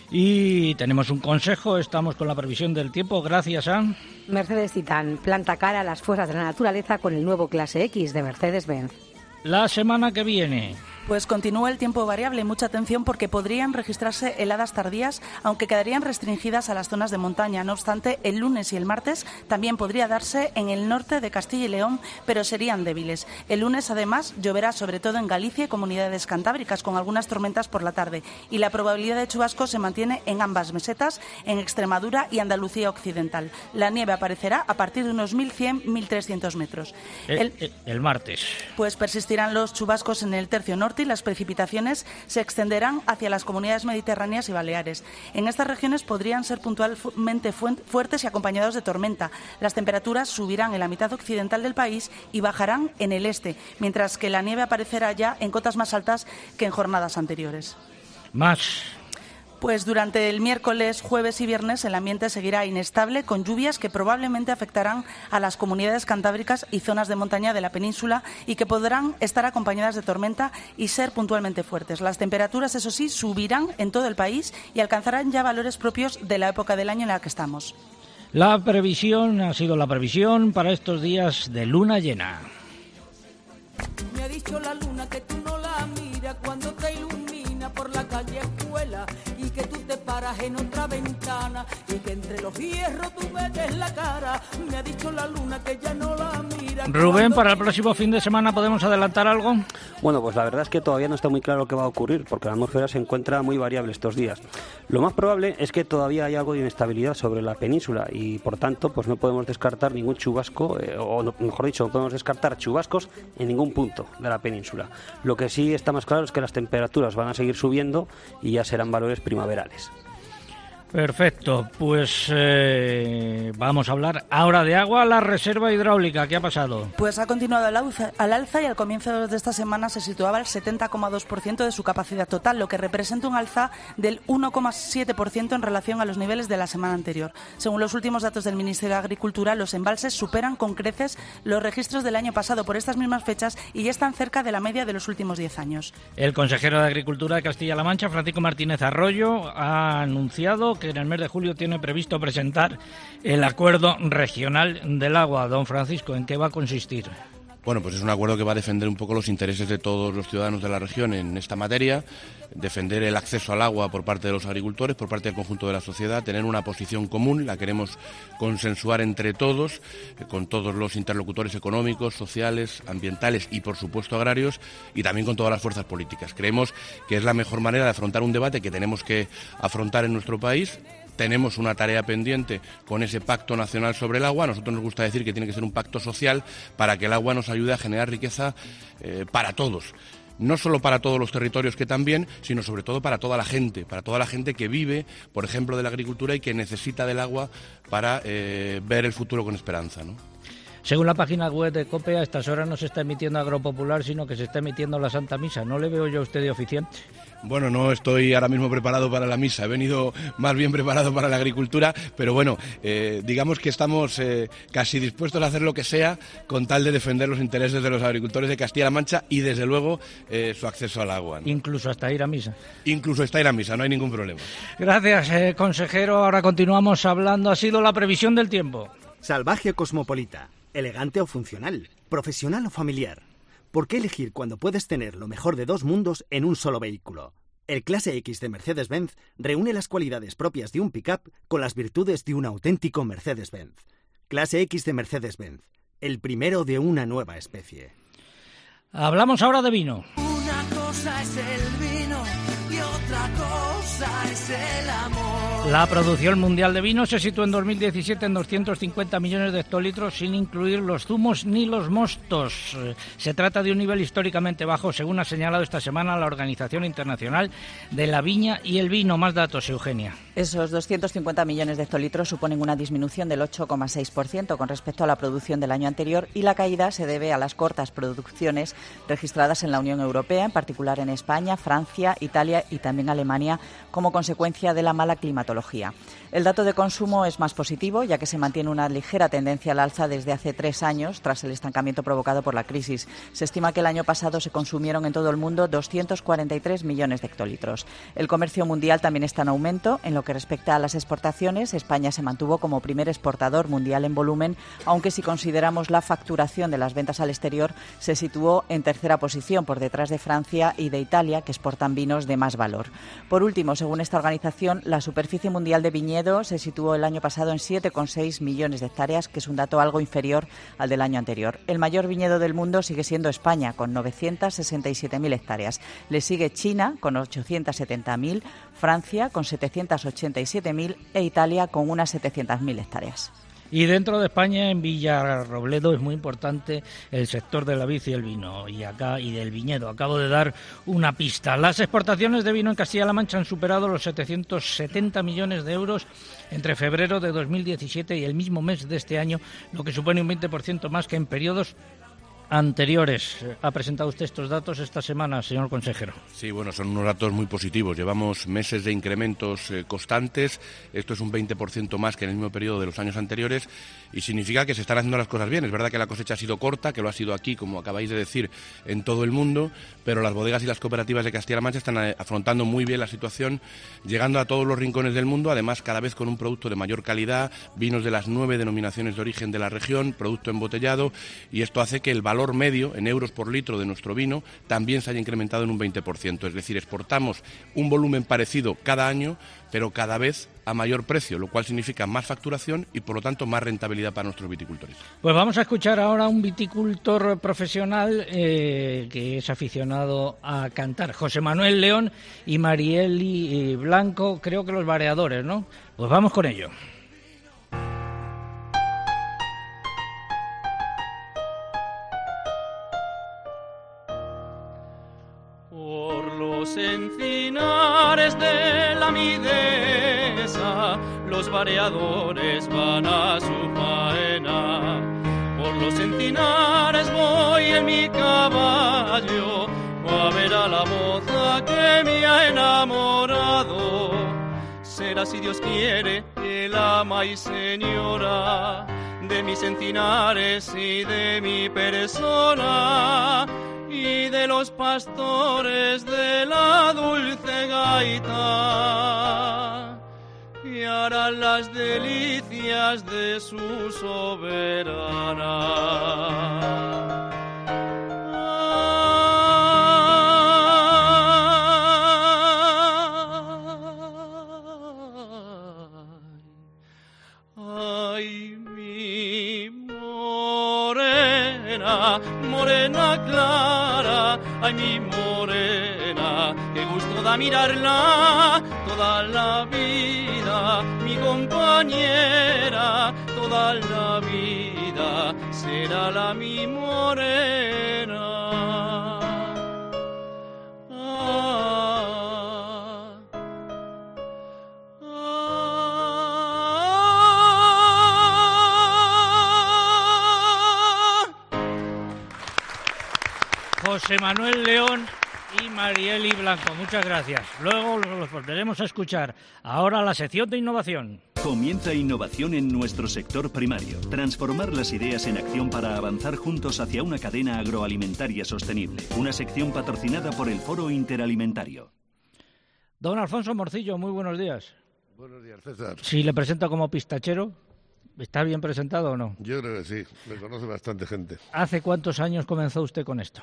Y tenemos un consejo, estamos con la previsión del tiempo, gracias a... Mercedes Titan planta cara a las fuerzas de la naturaleza con el nuevo Clase X de Mercedes-Benz. La semana que viene... Pues continúa el tiempo variable, mucha atención porque podrían registrarse heladas tardías, aunque quedarían restringidas a las zonas de montaña. No obstante, el lunes y el martes también podría darse en el norte de Castilla y León, pero serían débiles. El lunes, además, lloverá sobre todo en Galicia y comunidades cantábricas, con algunas tormentas por la tarde. Y la probabilidad de chubascos se mantiene en ambas mesetas, en Extremadura y Andalucía occidental. La nieve aparecerá a partir de unos 1.100-1.300 metros. El martes. Pues persistirán los chubascos en el tercio norte y las precipitaciones se extenderán hacia las comunidades mediterráneas y baleares. En estas regiones podrían ser puntualmente fuertes y acompañados de tormenta. Las temperaturas subirán en la mitad occidental del país y bajarán en el este, mientras que la nieve aparecerá ya en cotas más altas que en jornadas anteriores. Más. Pues durante el miércoles, jueves y viernes el ambiente seguirá inestable, con lluvias que probablemente afectarán a las comunidades cantábricas y zonas de montaña de la península y que podrán estar acompañadas de tormenta y ser puntualmente fuertes. Las temperaturas, eso sí, subirán en todo el país y alcanzarán ya valores propios de la época del año en la que estamos. La previsión ha sido la previsión para estos días de luna llena. Me ha dicho la luna que tú no la miras cuando te ilumina por la calle escuela y que tú te paras en otra ventana y que entre los hierros tú ves la cara. Me ha dicho la luna que ya no la mira. Rubén, para el próximo fin de semana, ¿podemos adelantar algo? Bueno, pues la verdad es que todavía no está muy claro qué va a ocurrir, porque la atmósfera se encuentra muy variable estos días. Lo más probable es que todavía hay algo de inestabilidad sobre la península y, por tanto, pues no podemos descartar ningún chubasco, mejor dicho, no podemos descartar chubascos en ningún punto de la península. Lo que sí está más claro es que las temperaturas van a seguir subiendo y ya serán valores primaverales. Perfecto, pues vamos a hablar ahora de agua. La reserva hidráulica, ¿qué ha pasado? Pues ha continuado al alza y al comienzo de esta semana se situaba al 70,2% de su capacidad total, lo que representa un alza del 1,7% en relación a los niveles de la semana anterior. Según los últimos datos del Ministerio de Agricultura, los embalses superan con creces los registros del año pasado por estas mismas fechas y ya están cerca de la media de los últimos 10 años. El consejero de Agricultura de Castilla-La Mancha, Francisco Martínez Arroyo, ha anunciado que en el mes de julio tiene previsto presentar el acuerdo regional del agua. Don Francisco, ¿en qué va a consistir? Bueno, pues es un acuerdo que va a defender un poco los intereses de todos los ciudadanos de la región en esta materia, defender el acceso al agua por parte de los agricultores, por parte del conjunto de la sociedad, tener una posición común, la queremos consensuar entre todos, con todos los interlocutores económicos, sociales, ambientales y, por supuesto, agrarios, y también con todas las fuerzas políticas. Creemos que es la mejor manera de afrontar un debate que tenemos que afrontar en nuestro país. Tenemos una tarea pendiente con ese pacto nacional sobre el agua. A nosotros nos gusta decir que tiene que ser un pacto social para que el agua nos ayude a generar riqueza para todos. No solo para todos los territorios, que también, sino sobre todo para toda la gente que vive, por ejemplo, de la agricultura y que necesita del agua para ver el futuro con esperanza, ¿no? Según la página web de COPE, a estas horas no se está emitiendo Agropopular, sino que se está emitiendo la Santa Misa. ¿No le veo yo a usted de oficiante? Bueno, no estoy ahora mismo preparado para la misa, he venido más bien preparado para la agricultura, pero bueno, digamos que estamos casi dispuestos a hacer lo que sea con tal de defender los intereses de los agricultores de Castilla-La Mancha y, desde luego, su acceso al agua, ¿no? Incluso hasta ir a misa. Incluso hasta ir a misa, no hay ningún problema. Gracias, consejero. Ahora continuamos hablando. Ha sido la previsión del tiempo. Salvaje o cosmopolita, elegante o funcional, profesional o familiar. ¿Por qué elegir cuando puedes tener lo mejor de dos mundos en un solo vehículo? El Clase X de Mercedes-Benz reúne las cualidades propias de un pick-up con las virtudes de un auténtico Mercedes-Benz. Clase X de Mercedes-Benz, el primero de una nueva especie. Hablamos ahora de vino. Una cosa es el vino y otra cosa es el amor. La producción mundial de vino se situó en 2017 en 250 millones de hectolitros, sin incluir los zumos ni los mostos. Se trata de un nivel históricamente bajo, según ha señalado esta semana la Organización Internacional de la Viña y el Vino. Más datos, Eugenia. Esos 250 millones de hectolitros suponen una disminución del 8,6% con respecto a la producción del año anterior, y la caída se debe a las cortas producciones registradas en la Unión Europea, en particular en España, Francia, Italia y también Alemania, como consecuencia de la mala climatología. El dato de consumo es más positivo, ya que se mantiene una ligera tendencia al alza desde hace 3 años, tras el estancamiento provocado por la crisis. Se estima que el año pasado se consumieron en todo el mundo 243 millones de hectolitros. El comercio mundial también está en aumento. En lo que respecta a las exportaciones, España se mantuvo como primer exportador mundial en volumen, aunque si consideramos la facturación de las ventas al exterior, se situó en tercera posición, por detrás de Francia y de Italia, que exportan vinos de más valor. Por último, según esta organización, la superficie mundial de viñedo se situó el año pasado en 7,6 millones de hectáreas, que es un dato algo inferior al del año anterior. El mayor viñedo del mundo sigue siendo España, con 967.000 hectáreas. Le sigue China, con 870.000, Francia, con 787.000 e Italia, con unas 700.000 hectáreas. Y dentro de España, en Villarrobledo, es muy importante el sector de la vid y el vino y del viñedo. Acabo de dar una pista. Las exportaciones de vino en Castilla-La Mancha han superado los 770 millones de euros entre febrero de 2017 y el mismo mes de este año, lo que supone un 20% más que en periodos anteriores. ¿Ha presentado usted estos datos esta semana, señor consejero? Sí, bueno, son unos datos muy positivos. Llevamos meses de incrementos constantes. Esto es un 20% más que en el mismo periodo de los años anteriores y significa que se están haciendo las cosas bien. Es verdad que la cosecha ha sido corta, que lo ha sido aquí, como acabáis de decir, en todo el mundo, pero las bodegas y las cooperativas de Castilla-La Mancha están afrontando muy bien la situación, llegando a todos los rincones del mundo, además cada vez con un producto de mayor calidad, vinos de las 9 denominaciones de origen de la región, producto embotellado, y esto hace que el valor medio en euros por litro de nuestro vino también se haya incrementado en un 20%. Es decir, exportamos un volumen parecido cada año, pero cada vez a mayor precio, lo cual significa más facturación y, por lo tanto, más rentabilidad para nuestros viticultores. Pues vamos a escuchar ahora a un viticultor profesional que es aficionado a cantar, José Manuel León y Marieli Blanco, creo que los variadores, ¿no? Pues vamos con ello. Encinares de la Midesa, los vareadores van a su faena. Por los encinares voy en mi caballo, a ver a la moza que me ha enamorado. Será, si Dios quiere, el ama y señora de mis encinares y de mi persona, y de los pastores de la dulce gaita, y harán las delicias de su soberana. Ay, mi morena, morena clara, ay, mi morena, qué gusto da mirarla toda la vida, mi compañera, toda la vida será la mi morena. José Manuel León y Marieli Blanco, muchas gracias. Luego los volveremos a escuchar. Ahora la sección de innovación. Comienza innovación en nuestro sector primario. Transformar las ideas en acción para avanzar juntos hacia una cadena agroalimentaria sostenible. Una sección patrocinada por el Foro Interalimentario. Don Alfonso Morcillo, muy buenos días. Buenos días, César. Si le presento como pistachero, ¿está bien presentado o no? Yo creo que sí, me conoce bastante gente. ¿Hace cuántos años comenzó usted con esto?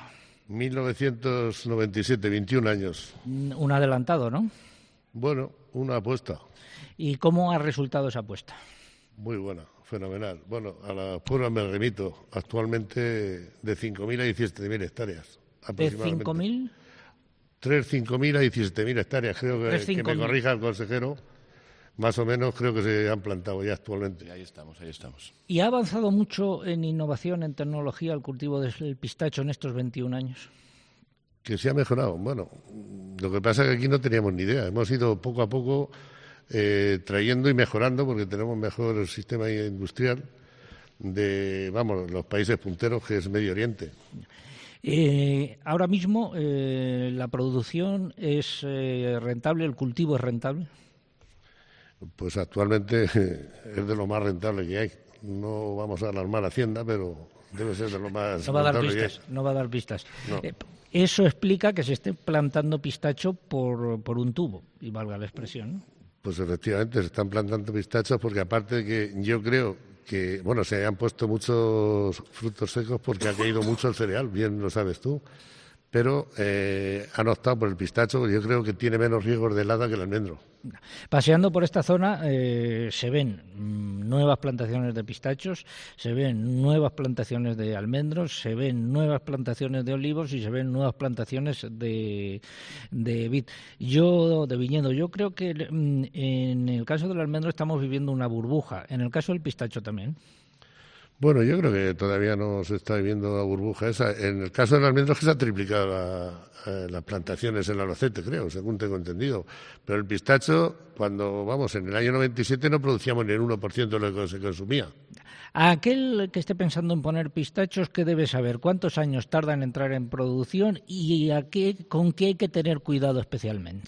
1997, 21 años. Un adelantado, ¿no? Bueno, una apuesta. ¿Y cómo ha resultado esa apuesta? Muy buena, fenomenal. Bueno, a las pruebas me remito. Actualmente de 5.000 a 17.000 hectáreas. ¿De 5.000? 5.000 a 17.000 hectáreas. Creo que me corrija el consejero. Más o menos creo que se han plantado ya actualmente. Ahí estamos, ahí estamos. ¿Y ha avanzado mucho en innovación, en tecnología, el cultivo del pistacho en estos 21 años? Que se ha mejorado. Bueno, lo que pasa es que aquí no teníamos ni idea. Hemos ido poco a poco trayendo y mejorando, porque tenemos mejor sistema industrial de, los países punteros, que es Medio Oriente. Ahora mismo la producción es rentable, el cultivo es rentable. Pues actualmente es de lo más rentable que hay. No vamos a alarmar a Hacienda, pero debe ser de lo más rentable que hay. No va a dar pistas. No. Eso explica que se esté plantando pistacho por un tubo, y valga la expresión, ¿no? Pues efectivamente se están plantando pistachos, porque aparte de que yo creo que, se han puesto muchos frutos secos porque ha caído mucho el cereal, bien lo sabes tú, pero han optado por el pistacho, porque yo creo que tiene menos riesgos de helada que el almendro. Paseando por esta zona se ven nuevas plantaciones de pistachos, se ven nuevas plantaciones de almendros, se ven nuevas plantaciones de olivos y se ven nuevas plantaciones de vid. De viñedo. Yo creo que en el caso del almendro estamos viviendo una burbuja. En el caso del pistacho también. Bueno, yo creo que todavía no se está viviendo la burbuja esa. En el caso del almendro es que se han triplicado las plantaciones en Albacete, creo, según tengo entendido. Pero el pistacho, en el año 97 no producíamos ni el 1% de lo que se consumía. A aquel que esté pensando en poner pistachos, ¿qué debe saber? ¿Cuántos años tarda en entrar en producción y con qué hay que tener cuidado especialmente?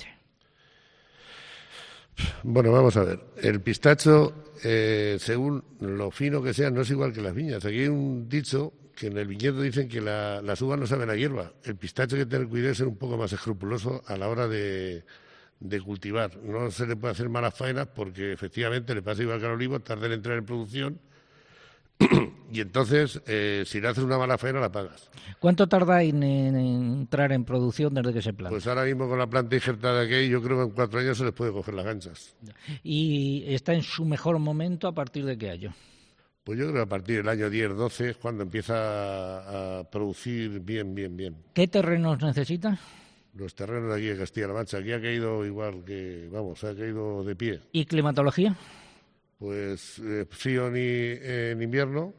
Bueno, vamos a ver. El pistacho, según lo fino que sea, no es igual que las viñas. Aquí hay un dicho que en el viñedo dicen que las uvas no saben a hierba. El pistacho hay que tener cuidado y ser un poco más escrupuloso a la hora de cultivar. No se le puede hacer malas faenas porque efectivamente le pasa igual que al olivo, tarda en entrar en producción y entonces si le haces una mala faena la pagas. ¿Cuánto tarda en entrar en producción desde que se planta? Pues ahora mismo con la planta injertada que hay, yo creo que en 4 años se les puede coger las ganchas. ¿Y está en su mejor momento a partir de qué año? Pues yo creo que a partir del año 10-12 es cuando empieza a producir bien. ¿Qué terrenos necesita? Los terrenos de aquí de Castilla-La Mancha. Aquí ha caído igual que, ha caído de pie. ¿Y climatología? Pues frío en invierno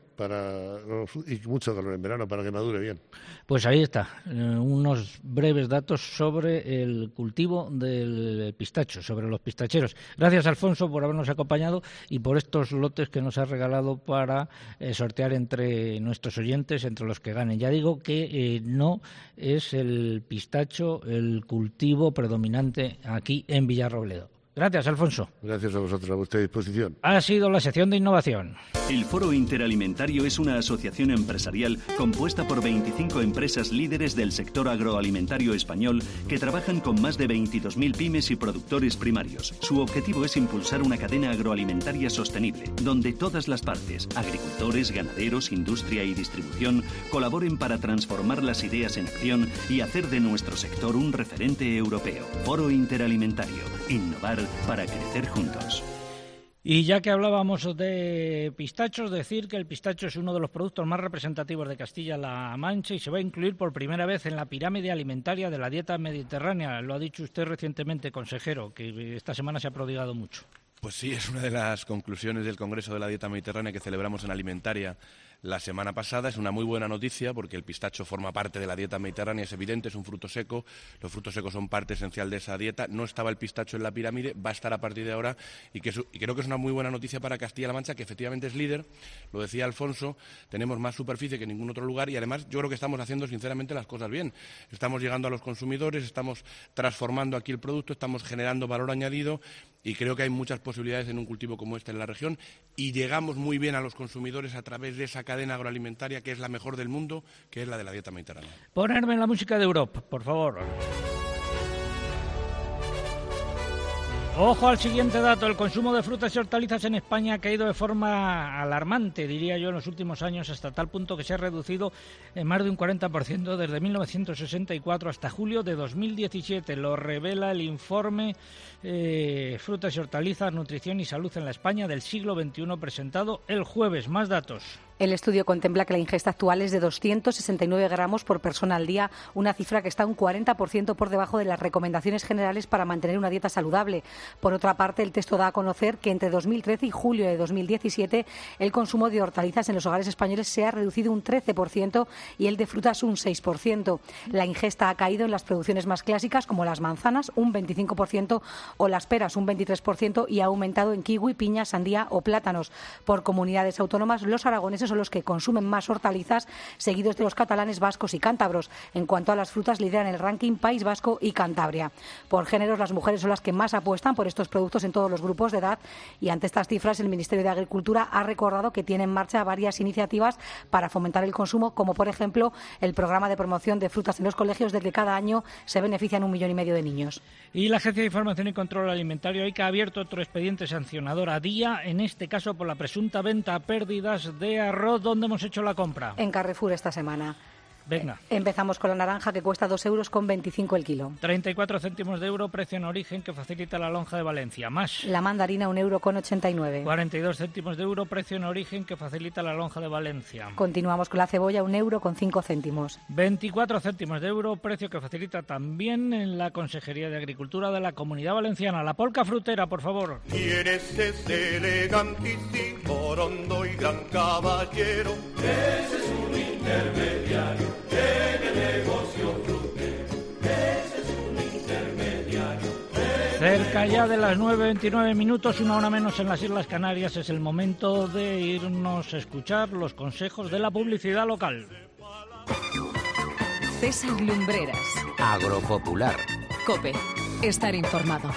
y mucho calor en verano para que madure bien. Pues ahí está, unos breves datos sobre el cultivo del pistacho, sobre los pistacheros. Gracias, Alfonso, por habernos acompañado y por estos lotes que nos has regalado para sortear entre nuestros oyentes, entre los que ganen. Ya digo que no es el pistacho el cultivo predominante aquí en Villarrobledo. Gracias, Alfonso. Gracias a vosotros, a vuestra disposición. Ha sido la sección de innovación. El Foro Interalimentario es una asociación empresarial compuesta por 25 empresas líderes del sector agroalimentario español que trabajan con más de 22.000 pymes y productores primarios. Su objetivo es impulsar una cadena agroalimentaria sostenible, donde todas las partes, agricultores, ganaderos, industria y distribución, colaboren para transformar las ideas en acción y hacer de nuestro sector un referente europeo. Foro Interalimentario. Innovar para crecer juntos. Y ya que hablábamos de pistachos, decir que el pistacho es uno de los productos más representativos de Castilla-La Mancha y se va a incluir por primera vez en la pirámide alimentaria de la dieta mediterránea. Lo ha dicho usted recientemente, consejero, que esta semana se ha prodigado mucho. Pues sí, es una de las conclusiones del Congreso de la Dieta Mediterránea que celebramos en Alimentaria la semana pasada. Es una muy buena noticia porque el pistacho forma parte de la dieta mediterránea, es evidente, es un fruto seco. Los frutos secos son parte esencial de esa dieta. No estaba el pistacho en la pirámide, va a estar a partir de ahora y creo que es una muy buena noticia para Castilla-La Mancha, que efectivamente es líder. Lo decía Alfonso, tenemos más superficie que en ningún otro lugar y además yo creo que estamos haciendo sinceramente las cosas bien. Estamos llegando a los consumidores, estamos transformando aquí el producto, estamos generando valor añadido y creo que hay muchas posibilidades en un cultivo como este en la región y llegamos muy bien a los consumidores a través de esa cadena agroalimentaria que es la mejor del mundo, que es la de la dieta mediterránea. Ponerme la música de Europa, por favor. Ojo al siguiente dato. El consumo de frutas y hortalizas en España ha caído de forma alarmante, diría yo, en los últimos años, hasta tal punto que se ha reducido en más de un 40% desde 1964 hasta julio de 2017. Lo revela el informe Frutas y hortalizas, nutrición y salud en la España del siglo XXI presentado el jueves. Más datos. El estudio contempla que la ingesta actual es de 269 gramos por persona al día, una cifra que está un 40% por debajo de las recomendaciones generales para mantener una dieta saludable. Por otra parte, el texto da a conocer que entre 2013 y julio de 2017 el consumo de hortalizas en los hogares españoles se ha reducido un 13% y el de frutas un 6%. La ingesta ha caído en las producciones más clásicas como las manzanas un 25% o las peras un 23% y ha aumentado en kiwi, piña, sandía o plátanos. Por comunidades autónomas, los aragoneses son los que consumen más hortalizas, seguidos de los catalanes, vascos y cántabros. En cuanto a las frutas, lideran el ranking País Vasco y Cantabria. Por géneros, las mujeres son las que más apuestan por estos productos en todos los grupos de edad y ante estas cifras el Ministerio de Agricultura ha recordado que tiene en marcha varias iniciativas para fomentar el consumo, como por ejemplo el programa de promoción de frutas en los colegios, del que cada año se benefician 1,5 millones de niños. Y la Agencia de Información y Control Alimentario AICA ha abierto otro expediente sancionador a día, en este caso por la presunta venta a pérdidas de arroz. ¿Dónde hemos hecho la compra? En Carrefour esta semana. Venga. Empezamos con la naranja, que cuesta 2,25 € el kilo. 34 céntimos de euro, precio en origen, que facilita la lonja de Valencia. Más. La mandarina, 1,89 €. 42 céntimos de euro, precio en origen, que facilita la lonja de Valencia. Continuamos con la cebolla, 1,05 €. 24 céntimos de euro, precio que facilita también en la Consejería de Agricultura de la Comunidad Valenciana. La polca frutera, por favor. ¿Quién es ese elegantísimo, hondo y gran caballero? Ese es un intermediario en el negocio frutero. Ese es un intermediario. Cerca ya de las 9:29 minutos, 1 hora menos en las Islas Canarias, es el momento de irnos a escuchar los consejos de la publicidad local. César Lumbreras. Agropopular. COPE. Estar informado.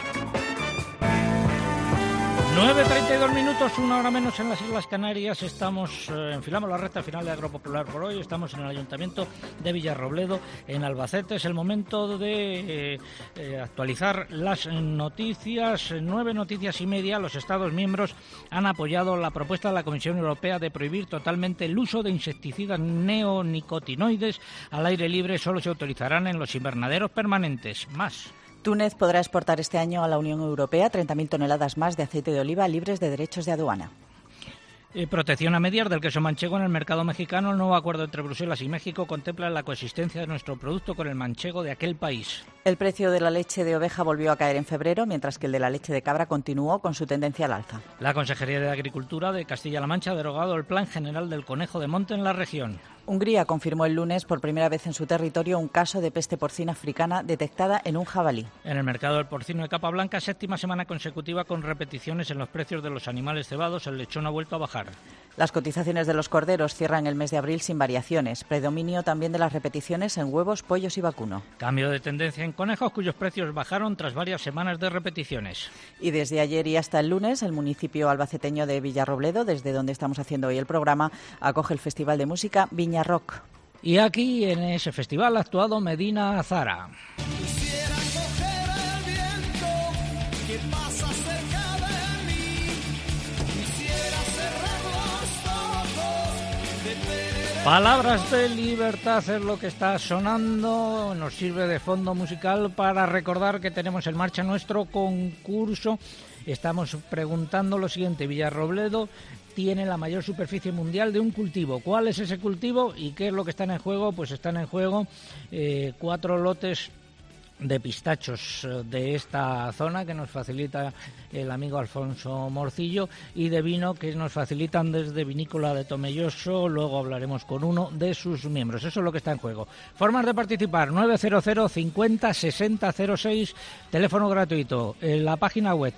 9:32 minutos, 1 hora menos en las Islas Canarias. Enfilamos la recta final de Agropopular por hoy. Estamos en el Ayuntamiento de Villarrobledo, en Albacete. Es el momento de actualizar las noticias. 9 noticias y media. Los Estados miembros han apoyado la propuesta de la Comisión Europea de prohibir totalmente el uso de insecticidas neonicotinoides al aire libre. Solo se autorizarán en los invernaderos permanentes. Más. Túnez podrá exportar este año a la Unión Europea 30.000 toneladas más de aceite de oliva libres de derechos de aduana. Protección a medias del queso manchego en el mercado mexicano. El nuevo acuerdo entre Bruselas y México contempla la coexistencia de nuestro producto con el manchego de aquel país. El precio de la leche de oveja volvió a caer en febrero, mientras que el de la leche de cabra continuó con su tendencia al alza. La Consejería de Agricultura de Castilla-La Mancha ha derogado el Plan General del Conejo de Monte en la región. Hungría confirmó el lunes por primera vez en su territorio un caso de peste porcina africana detectada en un jabalí. En el mercado del porcino de capa blanca, 7ª semana consecutiva con repeticiones en los precios de los animales cebados, el lechón ha vuelto a bajar. Las cotizaciones de los corderos cierran el mes de abril sin variaciones. Predominio también de las repeticiones en huevos, pollos y vacuno. Cambio de tendencia en conejos, cuyos precios bajaron tras varias semanas de repeticiones. Y desde ayer y hasta el lunes, el municipio albaceteño de Villarrobledo, desde donde estamos haciendo hoy el programa, acoge el Festival de Música Viña Rock. Y aquí en ese festival ha actuado Medina Zara. Quisiera coger el viento que pasa cerca de mí. Quisiera cerrar los ojos de tener... Palabras de libertad es lo que está sonando. Nos sirve de fondo musical para recordar que tenemos en marcha nuestro concurso. Estamos preguntando lo siguiente: Villarrobledo tiene la mayor superficie mundial de un cultivo. ¿Cuál es ese cultivo y qué es lo que están en juego? Pues están en juego 4 lotes de pistachos de esta zona que nos facilita el amigo Alfonso Morcillo, y de vino que nos facilitan desde Vinícola de Tomelloso. Luego hablaremos con uno de sus miembros. Eso es lo que está en juego. Formas de participar: 900 50 60 06, teléfono gratuito. En la página web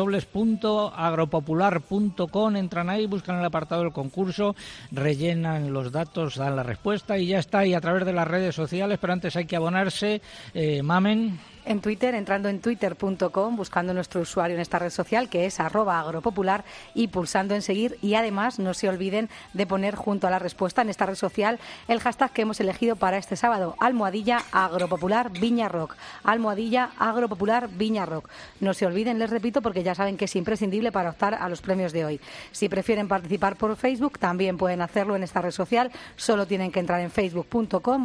www.agropopular.com, entran ahí, buscan el apartado del concurso, rellenan los datos, dan la respuesta y ya está. Y a través de las redes sociales, pero antes hay que abonarse. Mamen. En Twitter, entrando en twitter.com, buscando nuestro usuario en esta red social, que es @agropopular, y pulsando en seguir. Y además no se olviden de poner junto a la respuesta en esta red social el hashtag que hemos elegido para este sábado: @agropopular Viña Rock. @agropopular Viña Rock. No se olviden, les repito, porque ya saben que es imprescindible para optar a los premios de hoy. Si prefieren participar por Facebook, también pueden hacerlo en esta red social. Solo tienen que entrar en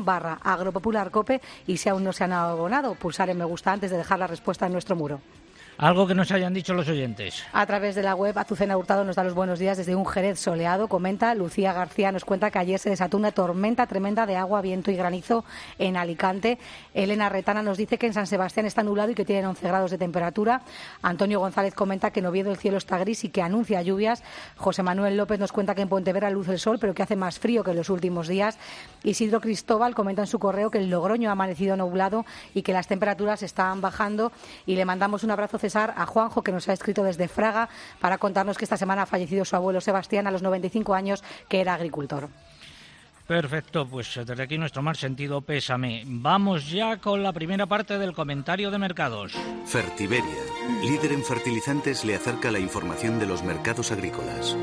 facebook.com/agropopularcope y si aún no se han abonado, pulsar en me gusta antes de dejar la respuesta en nuestro muro. Algo que nos hayan dicho los oyentes. A través de la web, Azucena Hurtado nos da los buenos días desde un Jerez soleado. Comenta, Lucía García nos cuenta que ayer se desató una tormenta tremenda de agua, viento y granizo en Alicante. Elena Retana nos dice que en San Sebastián está nublado y que tienen 11 grados de temperatura. Antonio González comenta que en Oviedo el cielo está gris y que anuncia lluvias. José Manuel López nos cuenta que en Pontevedra luce el sol, pero que hace más frío que en los últimos días. Isidro Cristóbal comenta en su correo que el Logroño ha amanecido nublado y que las temperaturas están bajando. Y le mandamos un abrazo, César, a Juanjo, que nos ha escrito desde Fraga para contarnos que esta semana ha fallecido su abuelo Sebastián a los 95 años, que era agricultor. Perfecto, pues desde aquí nuestro más sentido pésame. Vamos ya con la primera parte del comentario de mercados. Fertiberia, líder en fertilizantes, le acerca la información de los mercados agrícolas.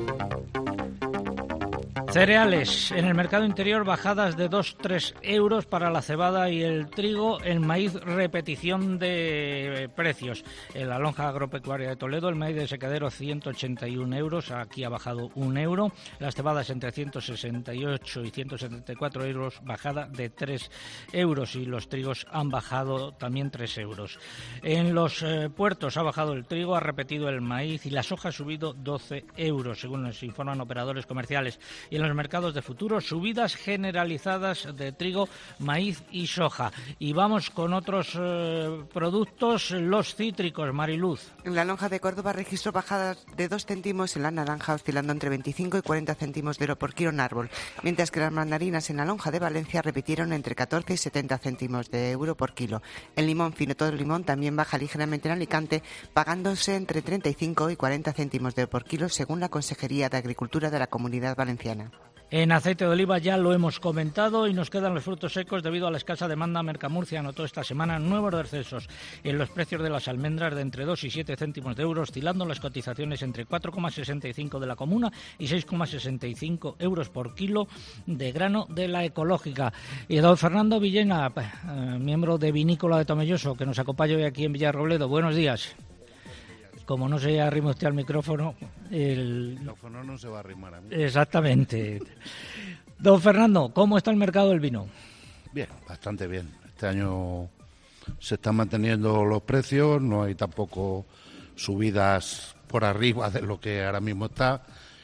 Cereales. En el mercado interior bajadas de 2-3 euros para la cebada y el trigo. El maíz, repetición de precios. En la lonja agropecuaria de Toledo, el maíz de secadero 181 euros, aquí ha bajado 1 euro. Las cebadas entre 168 y 174 euros, bajada de 3 euros. Y los trigos han bajado también 3 euros. En los puertos ha bajado el trigo, ha repetido el maíz y la soja ha subido 12 euros, según nos informan operadores comerciales. Y en los mercados de futuros, subidas generalizadas de trigo, maíz y soja. Y vamos con otros productos, los cítricos, Mariluz. En la lonja de Córdoba registro bajadas de 2 céntimos en la naranja, oscilando entre 25 y 40 céntimos de euro por kilo en árbol, mientras que las mandarinas en la lonja de Valencia repitieron entre 14 y 70 céntimos de euro por kilo. El limón fino, todo el limón, también baja ligeramente en Alicante, pagándose entre 35 y 40 céntimos de euro por kilo, según la Consejería de Agricultura de la Comunidad Valenciana. En aceite de oliva ya lo hemos comentado y nos quedan los frutos secos debido a la escasa demanda. Mercamurcia anotó esta semana nuevos descensos en los precios de las almendras de entre 2 y 7 céntimos de euro, oscilando las cotizaciones entre 4,65 de la comuna y 6,65 euros por kilo de grano de la ecológica. Y don Fernando Villena, miembro de Vinícola de Tomelloso, que nos acompaña hoy aquí en Villarrobledo. Buenos días. Como no se arrima usted al micrófono, el micrófono no se va a arrimar a mí. Exactamente. Don Fernando, ¿cómo está el mercado del vino? Bien, bastante bien. Este año se están manteniendo los precios, no hay tampoco subidas por arriba de lo que ahora mismo está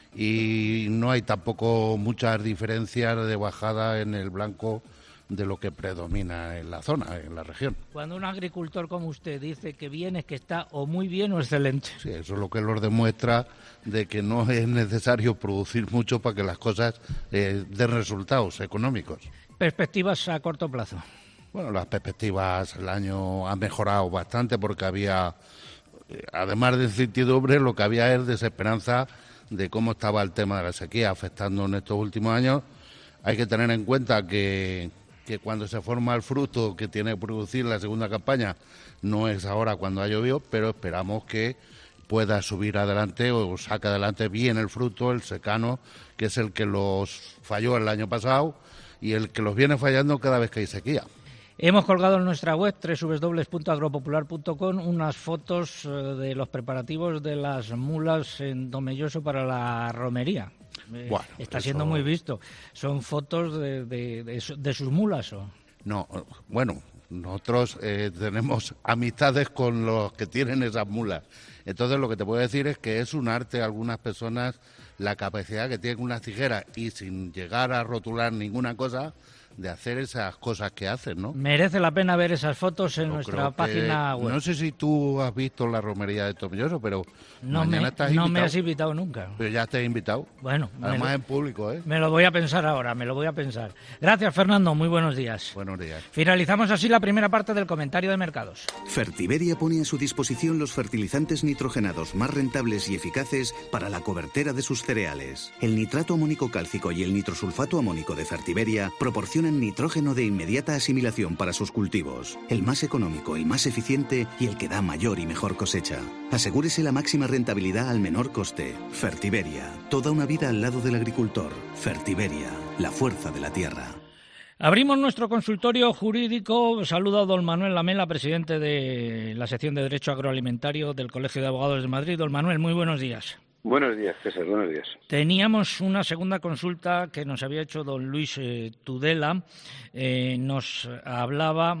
y no hay tampoco muchas diferencias de bajada en el blanco de lo que predomina en la zona, en la región. Cuando un agricultor como usted dice que bien es que está o muy bien o excelente. Sí, eso es lo que nos demuestra de que no es necesario producir mucho para que las cosas den resultados económicos. ¿Perspectivas a corto plazo? Bueno, las perspectivas el año han mejorado bastante porque había, además de incertidumbre, lo que había es desesperanza de cómo estaba el tema de la sequía afectando en estos últimos años. Hay que tener en cuenta que cuando se forma el fruto que tiene que producir la segunda campaña no es ahora cuando ha llovido, pero esperamos que pueda subir adelante o saque adelante bien el fruto, el secano, que es el que los falló el año pasado y el que los viene fallando cada vez que hay sequía. Hemos colgado en nuestra web www.agropopular.com unas fotos de los preparativos de las mulas en Tomelloso para la romería. Bueno, está siendo muy visto. ¿Son fotos de sus mulas o...? No, bueno, nosotros tenemos amistades con los que tienen esas mulas. Entonces lo que te puedo decir es que es un arte. Algunas personas, la capacidad que tienen unas tijeras y sin llegar a rotular ninguna cosa, de hacer esas cosas que hacen, ¿no? Merece la pena ver esas fotos en nuestra página web. No sé si tú has visto la romería de Tomelloso, pero no me has invitado nunca. Pero ya te he invitado. Bueno, además en público, ¿eh? Me lo voy a pensar ahora, Gracias, Fernando, muy buenos días. Buenos días. Finalizamos así la primera parte del comentario de mercados. Fertiberia pone a su disposición los fertilizantes nitrogenados más rentables y eficaces para la cobertera de sus cereales. El nitrato amónico cálcico y el nitrosulfato amónico de Fertiberia proporcionan nitrógeno de inmediata asimilación para sus cultivos, el más económico, el más eficiente y el que da mayor y mejor cosecha. Asegúrese la máxima rentabilidad al menor coste. Fertiberia, toda una vida al lado del agricultor. Fertiberia, la fuerza de la tierra. Abrimos nuestro consultorio jurídico. Saludo a don Manuel Lamela, presidente de la sección de Derecho Agroalimentario del Colegio de Abogados de Madrid. Don Manuel, muy buenos días. Buenos días, César, buenos días. Teníamos una segunda consulta que nos había hecho don Luis Tudela. Nos hablaba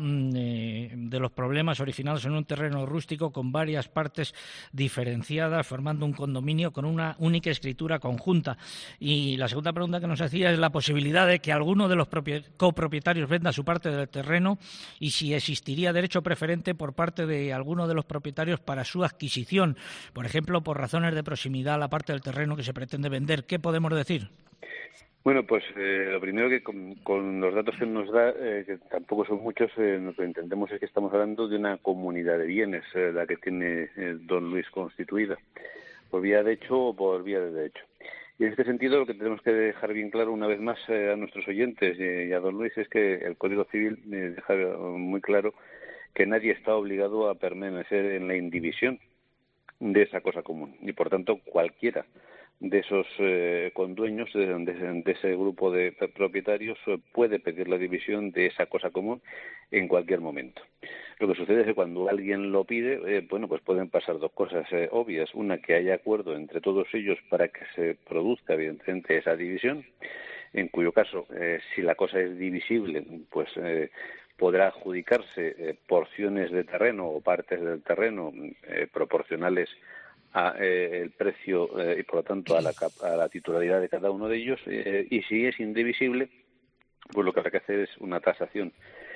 de los problemas originados en un terreno rústico con varias partes diferenciadas, formando un condominio con una única escritura conjunta. Y la segunda pregunta que nos hacía es la posibilidad de que alguno de los copropietarios venda su parte del terreno y si existiría derecho preferente por parte de alguno de los propietarios para su adquisición, por ejemplo, por razones de proximidad a la parte del terreno que se pretende vender. ¿Qué podemos decir? Bueno, pues lo primero que con los datos que nos da, que tampoco son muchos, lo que entendemos es que estamos hablando de una comunidad de bienes, la que tiene don Luis constituida, por vía de hecho o por vía de derecho. Y en este sentido lo que tenemos que dejar bien claro una vez más a nuestros oyentes y a don Luis es que el Código Civil deja muy claro que nadie está obligado a permanecer en la indivisión de esa cosa común y por tanto cualquiera de esos condueños de ese grupo de propietarios puede pedir la división de esa cosa común en cualquier momento. Lo que sucede es que cuando alguien lo pide, bueno, pues pueden pasar dos cosas obvias. Una, que haya acuerdo entre todos ellos para que se produzca evidentemente esa división, en cuyo caso, si la cosa es divisible, pues podrá adjudicarse porciones de terreno o partes del terreno proporcionales a el precio y por lo tanto a la titularidad de cada uno de ellos, y si es indivisible, pues lo que habrá que hacer es una tasación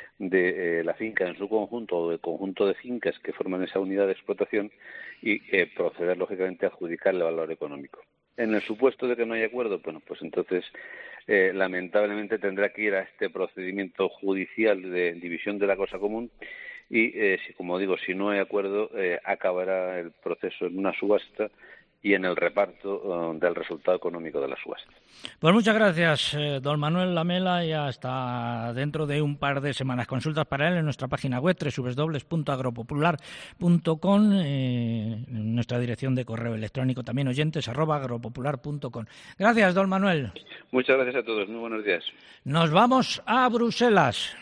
de la finca en su conjunto o del conjunto de fincas que forman esa unidad de explotación y proceder lógicamente a adjudicarle valor económico. En el supuesto de que no haya acuerdo, bueno, pues entonces lamentablemente tendrá que ir a este procedimiento judicial de división de la cosa común y, si, como digo, si no hay acuerdo, acabará el proceso en una subasta y en el reparto del resultado económico de la subasta. Pues muchas gracias, don Manuel Lamela, y hasta dentro de un par de semanas. Consultas para él en nuestra página web www.agropopular.com, nuestra dirección de correo electrónico también oyentes@agropopular.com. Gracias, don Manuel. Muchas gracias a todos, muy buenos días. Nos vamos a Bruselas.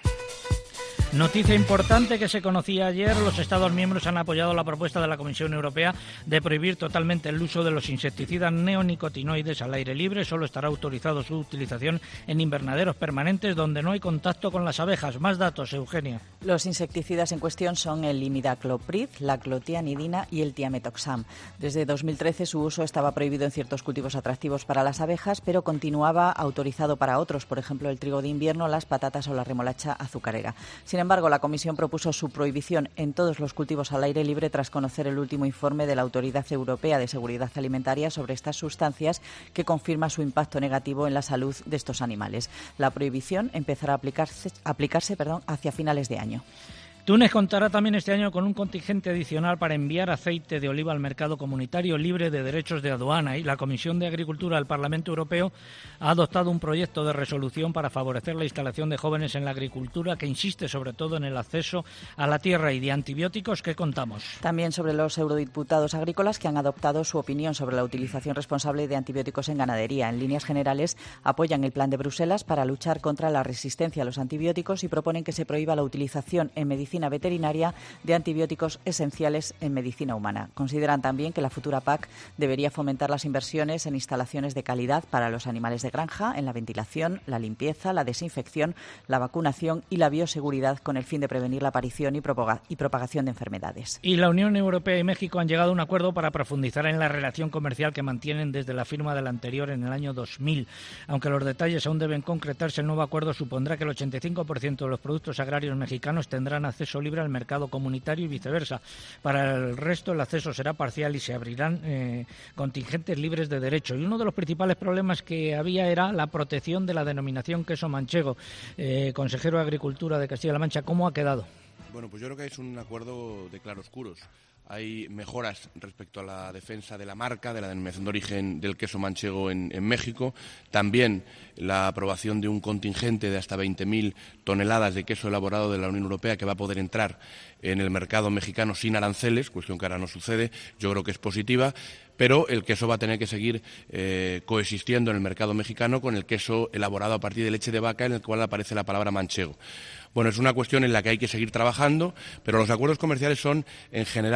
Noticia importante que se conocía ayer. Los Estados miembros han apoyado la propuesta de la Comisión Europea de prohibir totalmente el uso de los insecticidas neonicotinoides al aire libre. Solo estará autorizado su utilización en invernaderos permanentes donde no hay contacto con las abejas. Más datos, Eugenia. Los insecticidas en cuestión son el imidacloprid, la clotianidina y el tiametoxam. Desde 2013 su uso estaba prohibido en ciertos cultivos atractivos para las abejas, pero continuaba autorizado para otros, por ejemplo el trigo de invierno, las patatas o la remolacha azucarera. Sin embargo, la Comisión propuso su prohibición en todos los cultivos al aire libre tras conocer el último informe de la Autoridad Europea de Seguridad Alimentaria sobre estas sustancias, que confirma su impacto negativo en la salud de estos animales. La prohibición empezará a aplicarse hacia finales de año. Túnez contará también este año con un contingente adicional para enviar aceite de oliva al mercado comunitario libre de derechos de aduana, y la Comisión de Agricultura del Parlamento Europeo ha adoptado un proyecto de resolución para favorecer la instalación de jóvenes en la agricultura, que insiste sobre todo en el acceso a la tierra y de antibióticos. ¿Qué contamos? También sobre los eurodiputados agrícolas que han adoptado su opinión sobre la utilización responsable de antibióticos en ganadería. En líneas generales, apoyan el plan de Bruselas para luchar contra la resistencia a los antibióticos y proponen que se prohíba la utilización en medicina veterinaria de antibióticos esenciales en medicina humana. Consideran también que la futura PAC debería fomentar las inversiones en instalaciones de calidad para los animales de granja, en la ventilación, la limpieza, la desinfección, la vacunación y la bioseguridad, con el fin de prevenir la aparición y propagación de enfermedades. Y la Unión Europea y México han llegado a un acuerdo para profundizar en la relación comercial que mantienen desde la firma del anterior en el año 2000. Aunque los detalles aún deben concretarse, el nuevo acuerdo supondrá que el 85% de los productos agrarios mexicanos tendrán acceso libre al mercado comunitario y viceversa. Para el resto el acceso será parcial y se abrirán contingentes libres de derecho. Y uno de los principales problemas que había era la protección de la denominación queso manchego. Consejero de Agricultura de Castilla-La Mancha, ¿cómo ha quedado? Bueno, pues yo creo que es un acuerdo de claroscuros. Hay mejoras respecto a la defensa de la marca, de la denominación de origen del queso manchego en México. También la aprobación de un contingente de hasta 20.000 toneladas de queso elaborado de la Unión Europea que va a poder entrar en el mercado mexicano sin aranceles, cuestión que ahora no sucede. Yo creo que es positiva, pero el queso va a tener que seguir coexistiendo en el mercado mexicano con el queso elaborado a partir de leche de vaca, en el cual aparece la palabra manchego. Bueno, es una cuestión en la que hay que seguir trabajando, pero los acuerdos comerciales son, en general,